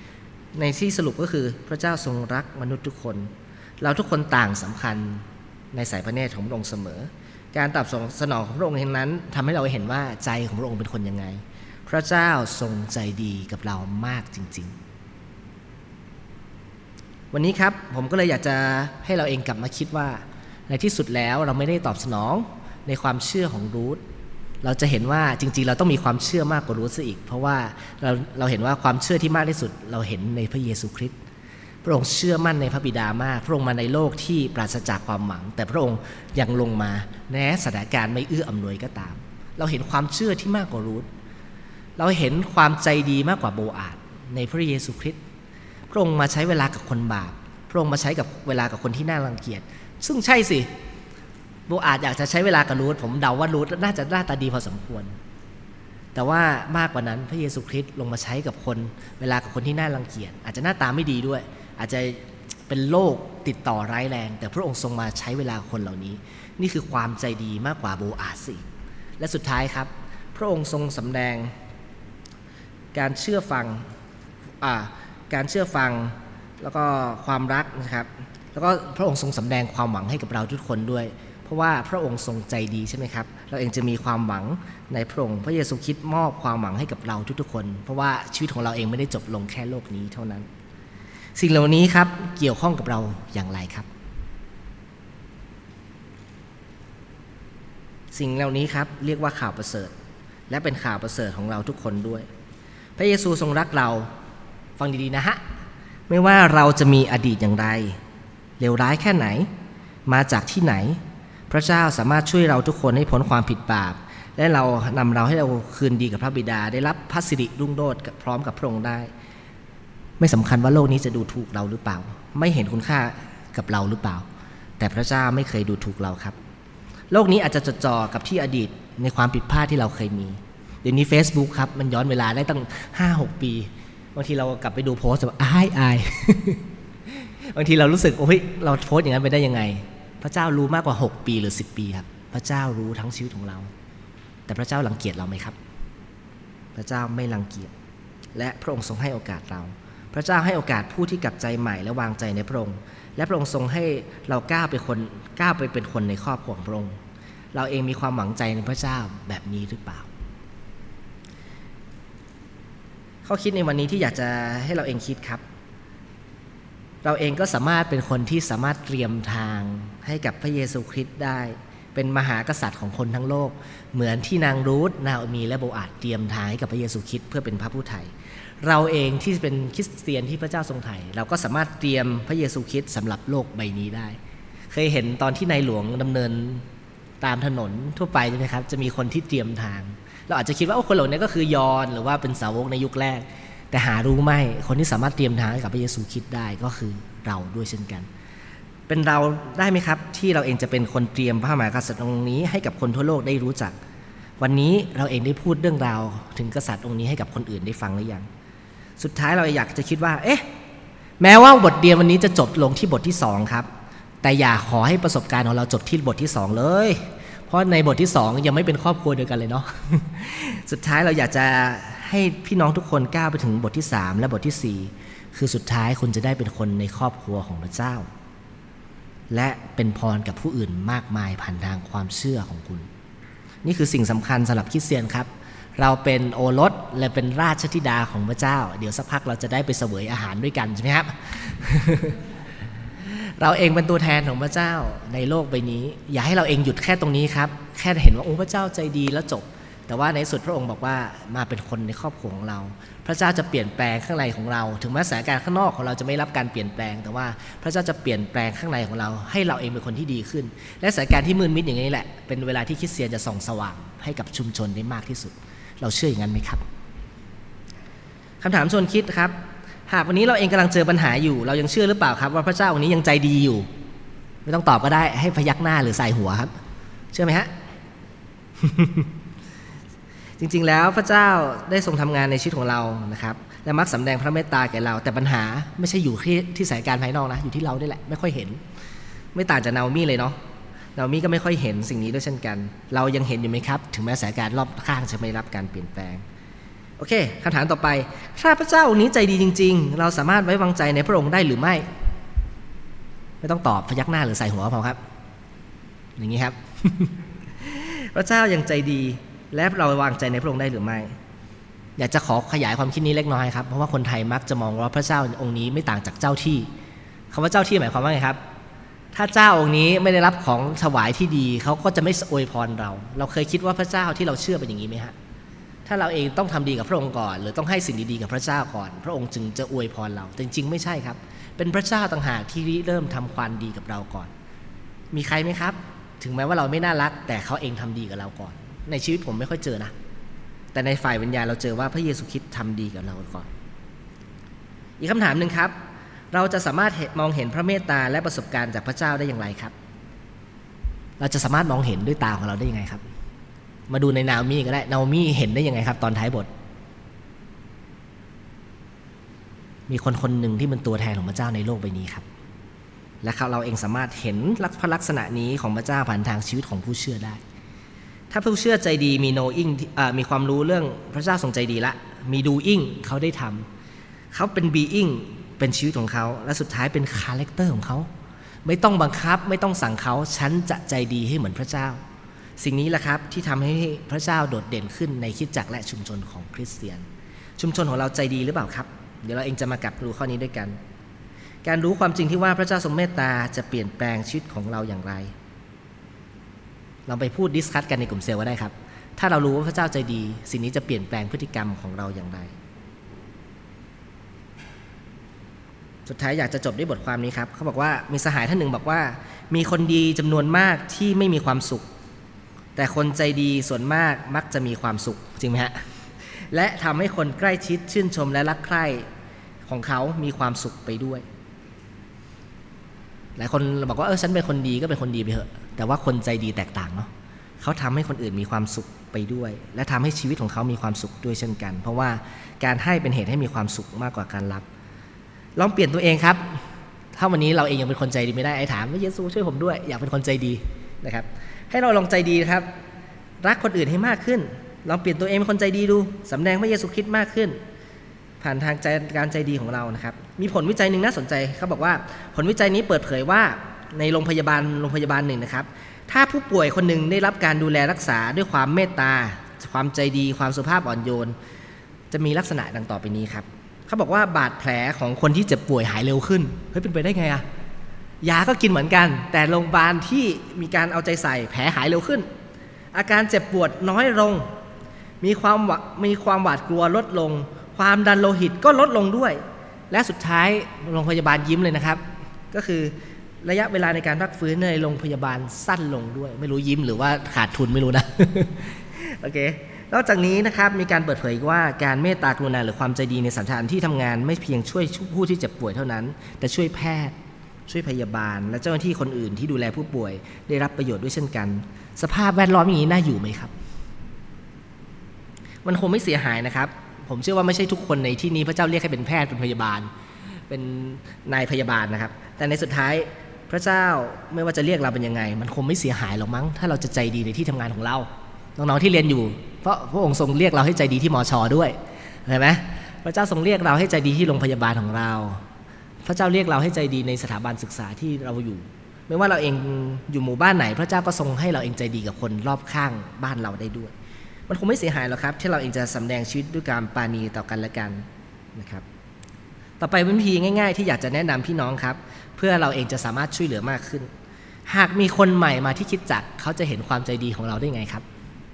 ในที่สรุปก็คือพระเจ้าทรงรักมนุษย์ทุกคนเราทุกคนต่างสำคัญในสายพระเนตรของพระองค์เสมอการตอบสนองของพระองค์นั้นทำให้เราเห็นว่าใจของพระองค์เป็นคนยังไงพระเจ้าทรงใจดีกับเรามากจริงๆวันนี้ครับผมก็เลยอยากจะให้เราเองกลับมาคิดว่าในที่สุดแล้วเราไม่ได้ตอบสนองในความเชื่อของรูธเราจะเห็นว่าจริงๆเราต้องมีความเชื่อมากกว่ารูธซะอีกเพราะว่าเราเห็นว่าความเชื่อที่มากที่สุดเราเห็นในพระเยซูคริสต์พระองค์เชื่อมั่นในพระบิดามากพระองค์มาในโลกที่ปราศจากความหวังแต่พระองค์ยังลงมาแม้สถานการณ์ไม่เอื้ออำนวยก็ตามเราเห็นความเชื่อที่มากกว่ารูธเราเห็นความใจดีมากกว่าโบอาซในพระเยซูคริสต์พระองค์มาใช้เวลากับคนบาปพระองค์มาใช้กับเวลากับคนที่น่ารังเกียจซึ่งใช่สิโบอาซอยากจะใช้เวลากับรูธผมเดาว่ารูธน่าจะหน้าตาดีพอสมควรแต่ว่ามากกว่านั้นพระเยซูคริสต์ลงมาใช้กับคนเวลากับคนที่น่ารังเกียจอาจจะหน้าตาไม่ดีด้วยอาจจะเป็นโรคติดต่อร้ายแรงแต่พระองค์ทรงมาใช้เวลาคนเหล่านี้นี่คือความใจดีมากกว่าโบอาซสิและสุดท้ายครับพระองค์ทรงสำแดงการเชื่อฟังแล้วก็ความรักนะครับแล้วก็พระองค์ทรงสำแดงความหวังให้กับเราทุกคนด้วยเพราะว่าพระองค์ทรงใจดีใช่ไหมครับเราเองจะมีความหวังในพระองค์พระเยซูคริสต์มอบความหวังให้กับเราทุกๆคนเพราะว่าชีวิตของเราเองไม่ได้จบลงแค่โลกนี้เท่านั้นสิ่งเหล่านี้ครับเกี่ยวข้องกับเราอย่างไรครับสิ่งเหล่านี้ครับเรียกว่าข่าวประเสริฐและเป็นข่าวประเสริฐของเราทุกคนด้วยพระเยซูทรงรักเราฟังดีๆนะฮะไม่ว่าเราจะมีอดีตอย่างไรเลวร้ายแค่ไหนมาจากที่ไหนพระเจ้าสามารถช่วยเราทุกคนให้พ้นความผิดบาปและเรานำเราให้เราคืนดีกับพระบิดาได้รับพระสิริรุ่งโรจน์พร้อมกับพระองค์ได้ไม่สำคัญว่าโลกนี้จะดูถูกเราหรือเปล่าไม่เห็นคุณค่ากับเราหรือเปล่าแต่พระเจ้าไม่เคยดูถูกเราครับโลกนี้อาจจะจดจ่อกับที่อดีตในความผิดพลาดที่เราเคยมีเดี๋ยวนี้ Facebook ครับมันย้อนเวลาได้ตั้ง 5-6 ปีบางทีเรากลับไปดูโพสต์แบบอาย บางทีเรารู้สึกโอ้ยเราโพสต์อย่างนั้นไปได้ยังไงพระเจ้ารู้มากกว่า6 ปีหรือ10 ปีครับพระเจ้ารู้ทั้งชีวิตของเราแต่พระเจ้ารังเกียจเราไหมครับพระเจ้าไม่รังเกียจและพระองค์ทรงให้โอกาสเราพระเจ้าให้โอกาสผู้ที่กลับใจใหม่และวางใจในพระองค์และพระองค์ทรงให้เราก้าวไปเป็นคนในครอบครัวของพระองค์เราเองมีความหวังใจในพระเจ้าแบบนี้หรือเปล่าข้อคิดในวันนี้ที่อยากจะให้เราเองคิดครับเราเองก็สามารถเป็นคนที่สามารถเตรียมทางให้กับพระเยซูคริสต์ได้เป็นมหากษัตริย์ของคนทั้งโลกเหมือนที่นางรูธนาโอมีและโบอาซเตรียมทางให้กับพระเยซูคริสต์เพื่อเป็นพระผู้ไถ่เราเองที่เป็นคริสเตียนที่พระเจ้าทรงไถ่เราก็สามารถเตรียมพระเยซูคริสต์สำหรับโลกใบนี้ได้เคยเห็นตอนที่นายหลวงดำเนินตามถนนทั่วไปใช่ไหมครับจะมีคนที่เตรียมทางเราอาจจะคิดว่าคนเหล่านี้ก็คือยอห์นหรือว่าเป็นสาวกในยุคแรกแต่หารู้ไหมคนที่สามารถเตรียมทางให้กับพระเยซูคริสต์ได้ก็คือเราด้วยเช่นกันเป็นเราได้ไหมครับที่เราเองจะเป็นคนเตรียมพระมหากษัตริย์องค์นี้ให้กับคนทั่วโลกได้รู้จักวันนี้เราเองได้พูดเรื่องราวถึงกษัตริย์องค์นี้ให้กับคนอื่นได้ฟังหรือยังสุดท้ายเราอยากจะคิดว่าแม้ว่าบทเรียนวันนี้จะจบลงที่บทที่2ครับแต่อย่าขอให้ประสบการณ์ของเราจบที่บทที่2เลยเพราะในบทที่2ยังไม่เป็นครอบครัวเดียวกันเลยเนาะ สุดท้ายเราอยากจะให้พี่น้องทุกคนก้าวไปถึงบทที่3และบทที่4คือสุดท้ายคุณจะได้เป็นคนในครอบครัวของพระเจ้าและเป็นพรกับผู้อื่นมากมายผ่านทางความเชื่อของคุณนี่คือสิ่งสำคัญสำหรับคริสเตียนครับเราเป็นโอรสและเป็นราชธิดาของพระเจ้าเดี๋ยวสักพักเราจะได้ไปเสวยอาหารด้วยกันใช่ไหมครับ เราเองเป็นตัวแทนของพระเจ้าในโลกใบนี้อย่าให้เราเองหยุดแค่ตรงนี้ครับแค่เห็นว่าพระเจ้าใจดีแล้วจบแต่ว่าในสุดพระองค์บอกว่ามาเป็นคนในครอบครัวของเราพระเจ้าจะเปลี่ยนแปลงข้างในของเราถึงแม้สถานการณ์ข้างนอกของเราจะไม่รับการเปลี่ยนแปลงแต่ว่าพระเจ้าจะเปลี่ยนแปลงข้างในของเราให้เราเองเป็นคนที่ดีขึ้นและสถานการณ์ที่มืดมิดอย่างนี้แหละเป็นเวลาที่คริสเตียนจะส่องสว่างให้กับชุมชนได้มากที่สุดเราเชื่ออย่างนั้นไหมครับคำถามชวนคิดครับหากวันนี้เราเองกำลังเจอปัญหาอยู่เรายังเชื่อหรือเปล่าครับว่าพระเจ้าวันนี้ยังใจดีอยู่ไม่ต้องตอบก็ได้ให้พยักหน้าหรือใส่หัวครับเชื่อไหมฮะ จริงๆแล้วพระเจ้าได้ทรงทำงานในชีวิตของเรานะครับและมักสำแดงพระเมตตาแก่เราแต่ปัญหาไม่ใช่อยู่ที่สายการภายนอกนะอยู่ที่เราได้แหละไม่ค่อยเห็นไม่ต่างจากนาโอมีเลยเนาะนาโอมีก็ไม่ค่อยเห็นสิ่งนี้ด้วยเช่นกันเรายังเห็นอยู่ไหมครับถึงแม้สายการรอบข้างจะไม่รับการเปลี่ยนแปลงโอเคคำถามต่อไปถ้าพระเจ้าองค์นี้ใจดีจริงๆเราสามารถไว้วางใจในพระองค์ได้หรือไม่ไม่ต้องตอบพยักหน้าหรือใส่หัวพอครับอย่างนี้ครับ พระเจ้ายังใจดีและเราวางใจในพระองค์ได้หรือไม่อยากจะขอขยายความคิดนี้เล็กน้อยครับเพราะว่าคนไทยมักจะมองว่าพระเจ้าองค์นี้ไม่ต่างจากเจ้าที่คำว่าเจ้าที่หมายความว่าไงครับถ้าเจ้าองค์นี้ไม่ได้รับของถวายที่ดีเขาก็จะไม่อวยพรเราเคยคิดว่าพระเจ้าที่เราเชื่อเป็นอย่างนี้ไหมฮะถ้าเราเองต้องทำดีกับพระองค์ก่อนหรือต้องให้สิ่งดีๆกับพระเจ้าก่อนพระองค์จึงจะอวยพรเราแต่จริงๆไม่ใช่ครับเป็นพระเจ้าต่างหากที่เริ่มทำความดีกับเราก่อนมีใครไหมครับถึงแม้ว่าเราไม่น่ารักแต่เขาเองทำดีกับเราก่อนในชีวิตผมไม่ค่อยเจอนะแต่ในฝ่ายวิญญาณเราเจอว่าพระเยซูคริสต์ทำดีกับเราก่อนอีกคำถามหนึ่งครับเราจะสามารถมองเห็นพระเมตตาและประสบการณ์จากพระเจ้าได้อย่างไรครับเราจะสามารถมองเห็นด้วยตาของเราได้ยังไงครับมาดูในนาโอมี่ก็ได้นาโอมี่เห็นได้ยังไงครับตอนท้ายบทมีคนคนหนึ่งที่เป็นตัวแทนของพระเจ้าในโลกใบนี้ครับและเราเองสามารถเห็นพระลักษณะนี้ของพระเจ้าผ่านทางชีวิตของผู้เชื่อได้ถ้าผู้เชื่อใจดีมี knowing มีความรู้เรื่องพระเจ้าทรงใจดีละมี doing เขาได้ทำเขาเป็น being เป็นชีวิตของเขาและสุดท้ายเป็นคาแรคเตอร์ของเขาไม่ต้องบังคับไม่ต้องสั่งเขาฉันจะใจดีให้เหมือนพระเจ้าสิ่งนี้แหละครับที่ทำให้พระเจ้าโดดเด่นขึ้นในคริสตจักรและชุมชนของคริสเตียนชุมชนของเราใจดีหรือเปล่าครับเดี๋ยวเราเองจะมากลับดูข้อนี้ด้วยกันการรู้ความจริงที่ว่าพระเจ้าทรงเมตตาจะเปลี่ยนแปลงชีวิตของเราอย่างไรเราไปพูดดิสคัสกันในกลุ่มเซลล์ก็ได้ครับถ้าเรารู้ว่าพระเจ้าใจดีสิ่งนี้จะเปลี่ยนแปลงพฤติกรรมของเราอย่างไรสุดท้ายอยากจะจบด้วยบทความนี้ครับเขาบอกว่ามีสหายท่านหนึ่งบอกว่ามีคนดีจำนวนมากที่ไม่มีความสุขแต่คนใจดีส่วนมากมักจะมีความสุขจริงไหมฮะและทำให้คนใกล้ชิดชื่นชมและรักใคร่ของเขามีความสุขไปด้วยหลายคนบอกว่าฉันเป็นคนดีก็เป็นคนดีไปเถอะแต่ว่าคนใจดีแตกต่างเนาะเขาทำให้คนอื่นมีความสุขไปด้วยและทำให้ชีวิตของเขามีความสุขด้วยเช่นกันเพราะว่าการให้เป็นเหตุให้มีความสุขมากกว่าการรับลองเปลี่ยนตัวเองครับถ้าวันนี้เราเองยังเป็นคนใจดีไม่ได้ไอ้ถามพระเยซูช่วยผมด้วยอยากเป็นคนใจดีนะครับให้เราลองใจดีครับรักคนอื่นให้มากขึ้นลองเปลี่ยนตัวเองเป็นคนใจดีดูสำแดงพระเยซูคริสต์มากขึ้นผ่านทางการใจดีของเรานะครับมีผลวิจัยหนึ่งน่าสนใจเขาบอกว่าผลวิจัยนี้เปิดเผยว่าในโรงพยาบาลหนึ่งนะครับถ้าผู้ป่วยคนหนึ่งได้รับการดูแลรักษาด้วยความเมตตาความใจดีความสุภาพอ่อนโยนจะมีลักษณะดังต่อไปนี้ครับเขาบอกว่าบาดแผลของคนที่เจ็บป่วยหายเร็วขึ้นเฮ้ยเป็นไปได้ไงอะยาก็กินเหมือนกันแต่โรงพยาบาลที่มีการเอาใจใส่แผลหายเร็วขึ้นอาการเจ็บปวดน้อยลงมีความหวาดกลัวลดลงความดันโลหิตก็ลดลงด้วยและสุดท้ายโรงพยาบาลยิ้มเลยนะครับก็คือระยะเวลาในการพักฟื้นในโรงพยาบาลสั้นลงด้วยไม่รู้ยิ้มหรือว่าขาดทุนไม่รู้นะ โอเคนอกจากนี้นะครับมีการเปิดเผยว่าการเมตตากรุณาหรือความใจดีในสถานที่ทำงานไม่เพียงช่วยผู้ที่เจ็บป่วยเท่านั้นแต่ช่วยแพทย์ช่วยพยาบาลและเจ้าหน้าที่คนอื่นที่ดูแลผู้ป่วยได้รับประโยชน์ด้วยเช่นกันสภาพแวดล้อมอย่างนี้น่าอยู่ไหมครับมันคงไม่เสียหายนะครับผมเชื่อว่าไม่ใช่ทุกคนในที่นี้พระเจ้าเรียกให้เป็นแพทย์เป็นพยาบาลเป็นนายพยาบาลนะครับแต่ในสุดท้ายพระเจ้าไม่ว่าจะเรียกเราเป็นยังไงมันคงไม่เสียหายหรอกมั้งถ้าเราจะใจดีในที่ทำงานของเราน้องๆที่เรียนอยู่เพราะพระองค์ทรงเรียกเราให้ใจดีที่มช.ด้วยเห็นไหมพระเจ้าทรงเรียกเราให้ใจดีที่โรงพยาบาลของเราพระเจ้าเรียกเราให้ใจดีในสถาบันศึกษาที่เราอยู่ไม่ว่าเราเองอยู่หมู่บ้านไหนพระเจ้าก็ทรงให้เราเองใจดีกับคนรอบข้างบ้านเราได้ด้วยมันคงไม่เสียหายหรอกครับที่เราเองจะสำแดงชีวิตด้วยการปราณีต่อกันและกันนะครับต่อไปเป็นวิธีง่ายๆที่อยากจะแนะนำพี่น้องครับเพื่อเราเองจะสามารถช่วยเหลือมากขึ้นหากมีคนใหม่มาที่คริสตจักรเขาจะเห็นความใจดีของเราได้ไงครับ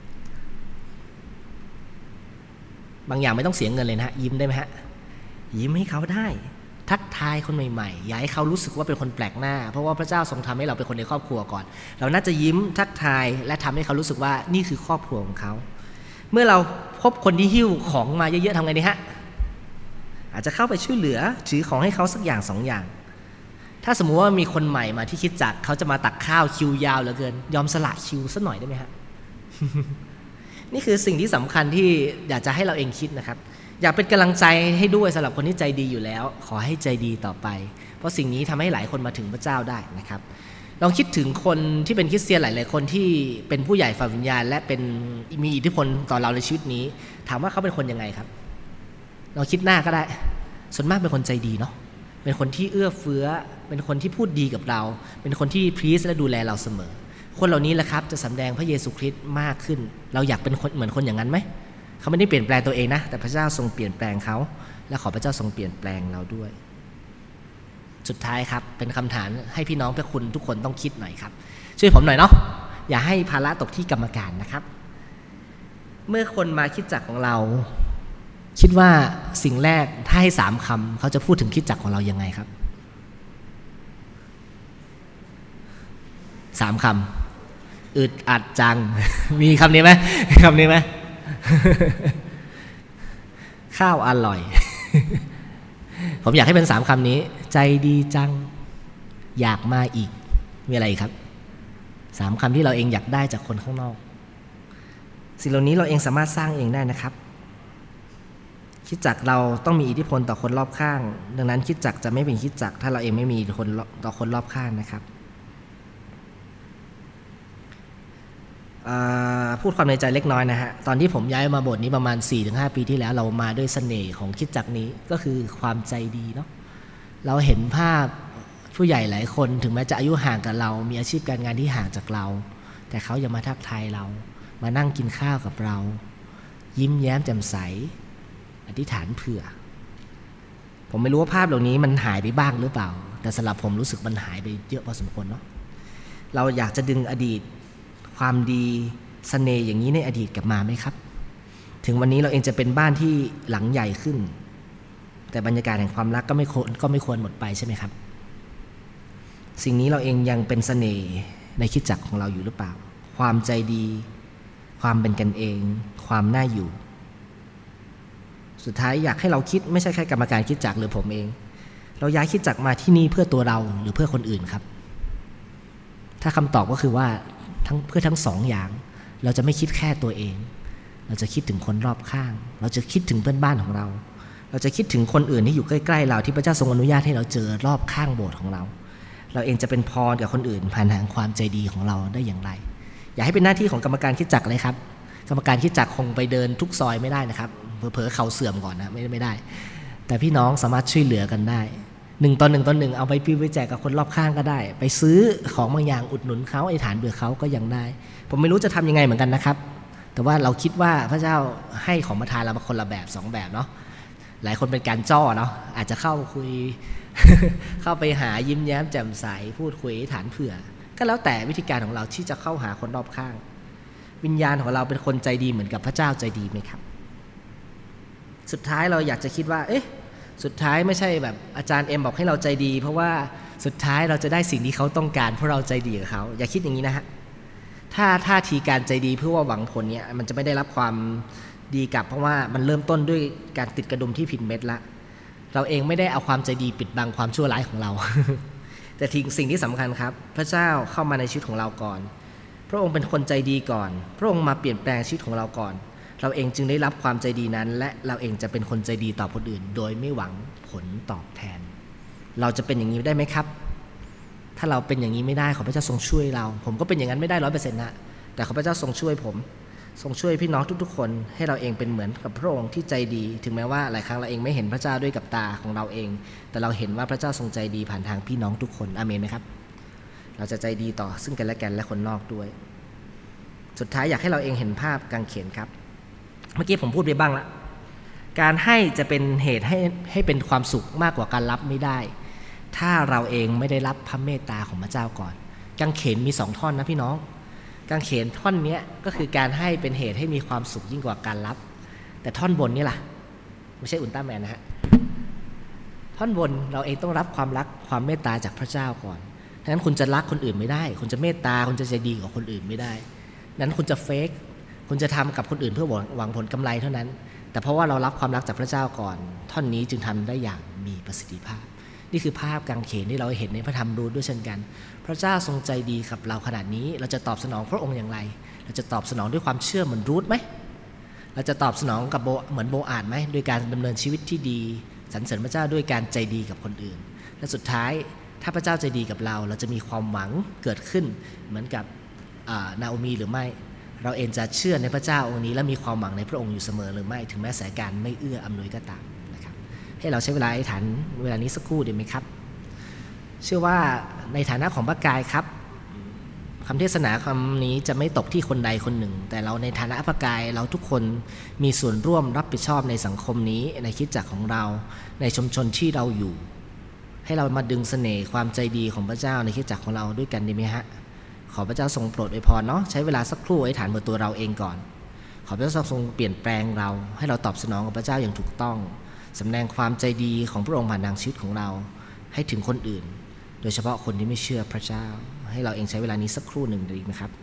บางอย่างไม่ต้องเสียเงินเลยนะยิ้มได้ไหมฮะยิ้มให้เขาได้ทักทายคนใหม่ๆอย่าให้เขารู้สึกว่าเป็นคนแปลกหน้าเพราะว่าพระเจ้าทรงทำให้เราเป็นคนในครอบครัวก่อนเราน่าจะยิ้มทักทายและทำให้เขารู้สึกว่านี่คือครอบครัวของเขาเมื่อเราพบคนที่หิ้วของมาเยอะๆทำไงดีฮะอาจจะเข้าไปช่วยเหลือถือของให้เขาสักอย่างสองอย่างถ้าสมมุติว่ามีคนใหม่มาที่คริสตจักรเขาจะมาตักข้าวคิวยาวเหลือเกินยอมสละคิวสักหน่อยได้ไหมฮะ นี่คือสิ่งที่สำคัญที่อยากจะให้เราเองคิดนะครับอยากเป็นกำลังใจให้ด้วยสำหรับคนที่ใจดีอยู่แล้วขอให้ใจดีต่อไปเพราะสิ่งนี้ทำให้หลายคนมาถึงพระเจ้าได้นะครับลองคิดถึงคนที่เป็นคริสเตียนหลายๆคนที่เป็นผู้ใหญ่ฝ่ายวิญญาณและเป็นมีอิทธิพลต่อเราในชีวิตนี้ถามว่าเขาเป็นคนยังไงครับเราคิดหน้าก็ได้ส่วนมากเป็นคนใจดีเนาะเป็นคนที่เอื้อเฟื้อเป็นคนที่พูดดีกับเราเป็นคนที่พรีซและดูแลเราเสมอคนเหล่านี้แหละครับจะสำแดงพระเยซูคริสต์มากขึ้นเราอยากเป็นคนเหมือนคนอย่างนั้นไหมเขาไม่ได้เปลี่ยนแปลงตัวเองนะแต่พระเจ้าทรงเปลี่ยนแปลงเขาและขอพระเจ้าทรงเปลี่ยนแปลงเราด้วยสุดท้ายครับเป็นคำถามให้พี่น้องพระคุณทุกคนต้องคิดหน่อยครับช่วยผมหน่อยเนาะอย่าให้ภาระตกที่กรรมการนะครับเมื่อคนมาคริสตจักรของเราคิดว่าสิ่งแรกถ้าให้3 คำเขาจะพูดถึงคริสตจักรของเรายังไงครับ3 คำอึดอัดจัง มีคำนี้ไหมคำนี้ไหม ข้าวอร่อย ผมอยากให้เป็น3 คำนี้ใจดีจังอยากมาอีกมีอะไรครับ3 คำที่เราเองอยากได้จากคนข้างนอกสิ่งเหล่านี้เราเองสามารถสร้างเองได้นะครับคริสตจักรเราต้องมีอิทธิพลต่อคนรอบข้างดังนั้นคริสตจักรจะไม่เป็นคริสตจักรถ้าเราเองไม่มีคนต่อคนรอบข้างนะครับพูดความในใจเล็กน้อยนะฮะตอนที่ผมย้ายมาโบสถ์นี้ประมาณ 4-5 ปีที่แล้วเรามาด้วยเสน่ห์ของคริสตจักรนี้ก็คือความใจดีเนาะเราเห็นภาพผู้ใหญ่หลายคนถึงแม้จะอายุห่างกับเรามีอาชีพการงานที่ห่างจากเราแต่เขายังมาทักทายเรามานั่งกินข้าวกับเรายิ้มแย้มแจ่มใสอธิษฐานเผื่อผมไม่รู้ว่าภาพเหล่านี้มันหายไปบ้างหรือเปล่าแต่สำหรับผมรู้สึกมันหายไปเยอะพอสมควรเนาะเราอยากจะดึงอดีตความดีเสน่ห์อย่างนี้ในอดีตกลับมาไหมครับถึงวันนี้เราเองจะเป็นบ้านที่หลังใหญ่ขึ้นแต่บรรยากาศแห่งความรักก็ไม่ควรหมดไปใช่ไหมครับสิ่งนี้เราเองยังเป็นเสน่ห์ในคริสตจักรของเราอยู่หรือเปล่าความใจดีความเป็นกันเองความน่าอยู่สุดท้ายอยากให้เราคิดไม่ใช่แค่กรรมการคริสตจักรหรือผมเองเราย้ายคริสตจักรมาที่นี่เพื่อตัวเราหรือเพื่อคนอื่นครับถ้าคำตอบก็คือว่าเพื่อทั้ง2 อย่างเราจะไม่คิดแค่ตัวเองเราจะคิดถึงคนรอบข้างเราจะคิดถึงเพื่อนบ้านของเราเราจะคิดถึงคนอื่นที่อยู่ใกล้ๆเราที่พระเจ้าทรงอนุญาตให้เราเจอรอบข้างโบสถ์ของเราเราเองจะเป็นพรกับคนอื่นผ่านทางความใจดีของเราได้อย่างไรอย่าให้เป็นหน้าที่ของกรรมการคริสตจักรเลยครับกรรมการคริสตจักรคงไปเดินทุกซอยไม่ได้นะครับเผลอๆเขาเสื่อมก่อนนะไม่ได้แต่พี่น้องสามารถช่วยเหลือกันได้1 ต่อ 1เอาไปปิ้วไปแจกกับคนรอบข้างก็ได้ไปซื้อของบางอย่างอุดหนุนเขาไอ้ฐานเบื่อเขาก็ยังได้ผมไม่รู้จะทำยังไงเหมือนกันนะครับแต่ว่าเราคิดว่าพระเจ้าให้ของประทานเราคนละแบบ2 แบบเนาะหลายคนเป็นการจ้อเนาะอาจจะเข้าคุย เข้าไปหายิ้มแย้มแจ่มใสพูดคุยฐานเผื่อก็แล้วแต่วิธีการของเราที่จะเข้าหาคนรอบข้างวิญญาณของเราเป็นคนใจดีเหมือนกับพระเจ้าใจดีไหมครับสุดท้ายเราอยากจะคิดว่าสุดท้ายไม่ใช่แบบอาจารย์เอ็มบอกให้เราใจดีเพราะว่าสุดท้ายเราจะได้สิ่งที่เขาต้องการเพราะเราใจดีกับเขาอย่าคิดอย่างนี้นะฮะถ้าท่าทีการใจดีเพื่อว่าหวังผลเนี่ยมันจะไม่ได้รับความดีกลับเพราะว่ามันเริ่มต้นด้วยการติดกระดุมที่ผิดเม็ดละเราเองไม่ได้เอาความใจดีปิดบังความชั่วร้ายของเรา แต่สิ่งที่สำคัญครับพระเจ้าเข้ามาในชีวิตของเราก่อนพระองค์เป็นคนใจดีก่อนพระองค์มาเปลี่ยนแปลงชีวิตของเราก่อนเราเองจึงได้รับความใจดีนั้นและเราเองจะเป็นคนใจดีต่อคนอื่นโดยไม่หวังผลตอบแทนเราจะเป็นอย่างนี้ได้ไหมครับถ้าเราเป็นอย่างนี้ไม่ได้ขอพระเจ้าทรงช่วยเราผมก็เป็นอย่างนั้นไม่ได้ 100% นะแต่ขอพระเจ้าทรงช่วยผมทรงช่วยพี่น้องทุกๆคนให้เราเองเป็นเหมือนกับพระองค์ที่ใจดีถึงแม้ว่าหลายครั้งเราเองไม่เห็นพระเจ้าด้วยกับตาของเราเองแต่เราเห็นว่าพระเจ้าทรงใจดีผ่านทางพี่น้องทุกคนอาเมนไหมครับเราจะใจดีต่อซึ่งกันและกันและคนนอกด้วยสุดท้ายอยากให้เราเองเห็นภาพกางเขนครับเมื่อกี้ผมพูดไปบ้างละการให้จะเป็นเหตุให้เป็นความสุขมากกว่าการรับไม่ได้ถ้าเราเองไม่ได้รับพระเมตตาของพระเจ้าก่อนกางเขนมี2 ท่อนนะพี่น้องกางเขนท่อนนี้ก็คือการให้เป็นเหตุให้มีความสุขยิ่งกว่าการรับแต่ท่อนบนนี่ล่ะไม่ใช่อุลตร้าแมนนะฮะท่อนบนเราเองต้องรับความรักความเมตตาจากพระเจ้าก่อนดังนั้นคุณจะรักคนอื่นไม่ได้คุณจะเมตตาคุณจะใจดีกับคนอื่นไม่ได้นั้นคุณจะเฟกคุณจะทำกับคนอื่นเพื่อหวังผลกำไรเท่านั้นแต่เพราะว่าเรารับความรักจากพระเจ้าก่อนท่อนนี้จึงทำได้อย่างมีประสิทธิภาพนี่คือภาพกางเขนที่เราเห็นในพระธรรมรูธด้วยเช่นกันพระเจ้าทรงใจดีกับเราขนาดนี้เราจะตอบสนองพระองค์อย่างไรเราจะตอบสนองด้วยความเชื่อเหมือนรูธไหมเราจะตอบสนองกับเหมือนโบอาดไหมโดยการดำเนินชีวิตที่ดีสรรเสริญพระเจ้าด้วยการใจดีกับคนอื่นและสุดท้ายถ้าพระเจ้าใจดีกับเราจะมีความหวังเกิดขึ้นเหมือนกับนาโอมีหรือไม่เราเองจะเชื่อในพระเจ้าองค์นี้และมีความหวังในพระองค์อยู่เสมอหรือไม่ถึงแม้สถานการณ์ไม่เอื้ออำนวยก็ตามนะครับให้เราใช้เวลาอธิษฐานเวลานี้สักครู่ดีไหมครับเชื่อว่าในฐานะของพระกายครับคำเทศนาคำนี้จะไม่ตกที่คนใดคนหนึ่งแต่เราในฐานะพระกายเราทุกคนมีส่วนร่วมรับผิดชอบในสังคมนี้ในคริสตจักรของเราในชุมชนที่เราอยู่ให้เรามาดึงเสน่ห์ความใจดีของพระเจ้าในคริสตจักรของเราด้วยกันดีไหมฮะขอพระเจ้าทรงโปรดอวยพรเนาะใช้เวลาสักครู่อธิษฐานบนตัวเราเองก่อนขอพระเจ้าทรงเปลี่ยนแปลงเราให้เราตอบสนองกับพระเจ้าอย่างถูกต้องสำแดงความใจดีของพระองค์ผ่านทางชีวิตของเราให้ถึงคนอื่นโดยเฉพาะคนที่ไม่เชื่อพระเจ้าให้เราเองใช้เวลานี้สักครู่หนึ่งดีไหมครับ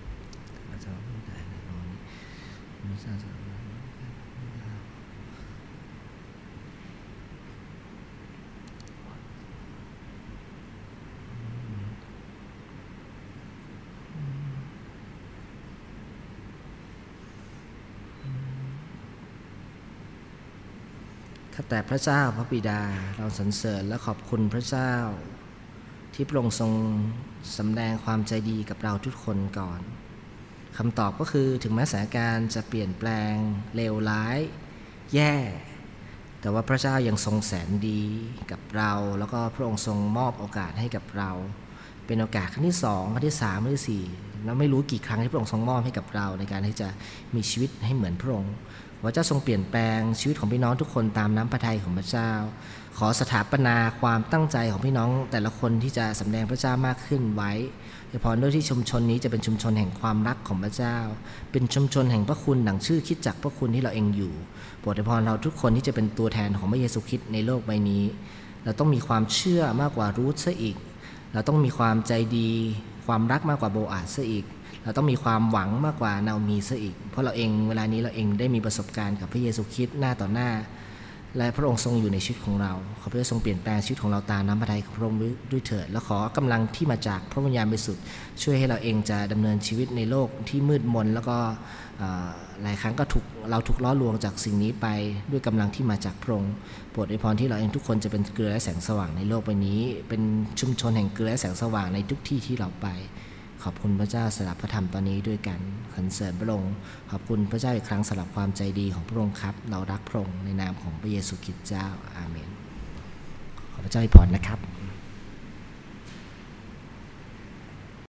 ข้าแต่พระเจ้าพระบิดาเราสรรเสริญและขอบคุณพระเจ้าที่พระองค์ทรงสำแดงความใจดีกับเราทุกคนก่อนคำตอบก็คือถึงแม้สถานการณ์จะเปลี่ยนแปลงเลวร้ายแย่แต่ว่าพระเจ้ายังทรงแสนดีกับเราแล้วก็พระองค์ทรงมอบโอกาสให้กับเราเป็นโอกาสครั้งที่2ครั้งที่3ครั้งที่4แล้วไม่รู้กี่ครั้งที่พระองค์ทรงมอบให้กับเราในการที่จะมีชีวิตให้เหมือนพระองค์พระเจ้าทรงเปลี่ยนแปลงชีวิตของพี่น้องทุกคนตามน้ำพระทัยของพระเจ้าขอสถาปนาความตั้งใจของพี่น้องแต่ละคนที่จะสำแดงพระเจ้ามากขึ้นไว้โดยเฉพาะด้วยที่ชุมชนนี้จะเป็นชุมชนแห่งความรักของพระเจ้าเป็นชุมชนแห่งพระคุณดั่งชื่อคริสตจักรพระคุณที่เราเองอยู่โปรดอวยพรเราทุกคนที่จะเป็นตัวแทนของพระเยซูคริสต์ในโลกใบนี้เราต้องมีความเชื่อมากกว่ารูทซะอีกเราต้องมีความใจดีความรักมากกว่าโบอาซซะอีกเราต้องมีความหวังมากกว่านาโอมีซะอีกเพราะเราเองเวลานี้เราเองได้มีประสบการณ์กับพระเยซูคริสต์หน้าต่อหน้าและพระองค์ทรงอยู่ในชีวิตของเราขอพระเจ้าทรงเปลี่ยนแปลงชีวิตของเราตามน้ำพระทัยของพระองค์ด้วยเถิดและขอกำลังที่มาจากพระวิญญาณบริสุทธิ์ช่วยให้เราเองจะดำเนินชีวิตในโลกที่มืดมนแล้วก็หลายครั้งก็เราถูกล้อลวงจากสิ่งนี้ไปด้วยกำลังที่มาจากพระองค์โปรดอวยพรที่เราเองทุกคนจะเป็นเกลือและแสงสว่างในโลกใบนี้เป็นชุมชนแห่งเกลือและแสงสว่างในทุกที่ที่เราไปขอบคุณพระเจ้าสำหรับพระธรรมตอนนี้ด้วยกันสรรเสริญพระองค์ขอบคุณพระเจ้าอีกครั้งสำหรับความใจดีของพระองค์ครับเรารักพระองค์ในนามของพระเยซูคริสต์เจ้าอาเมนขอพระเจ้าอวยพรนะครับ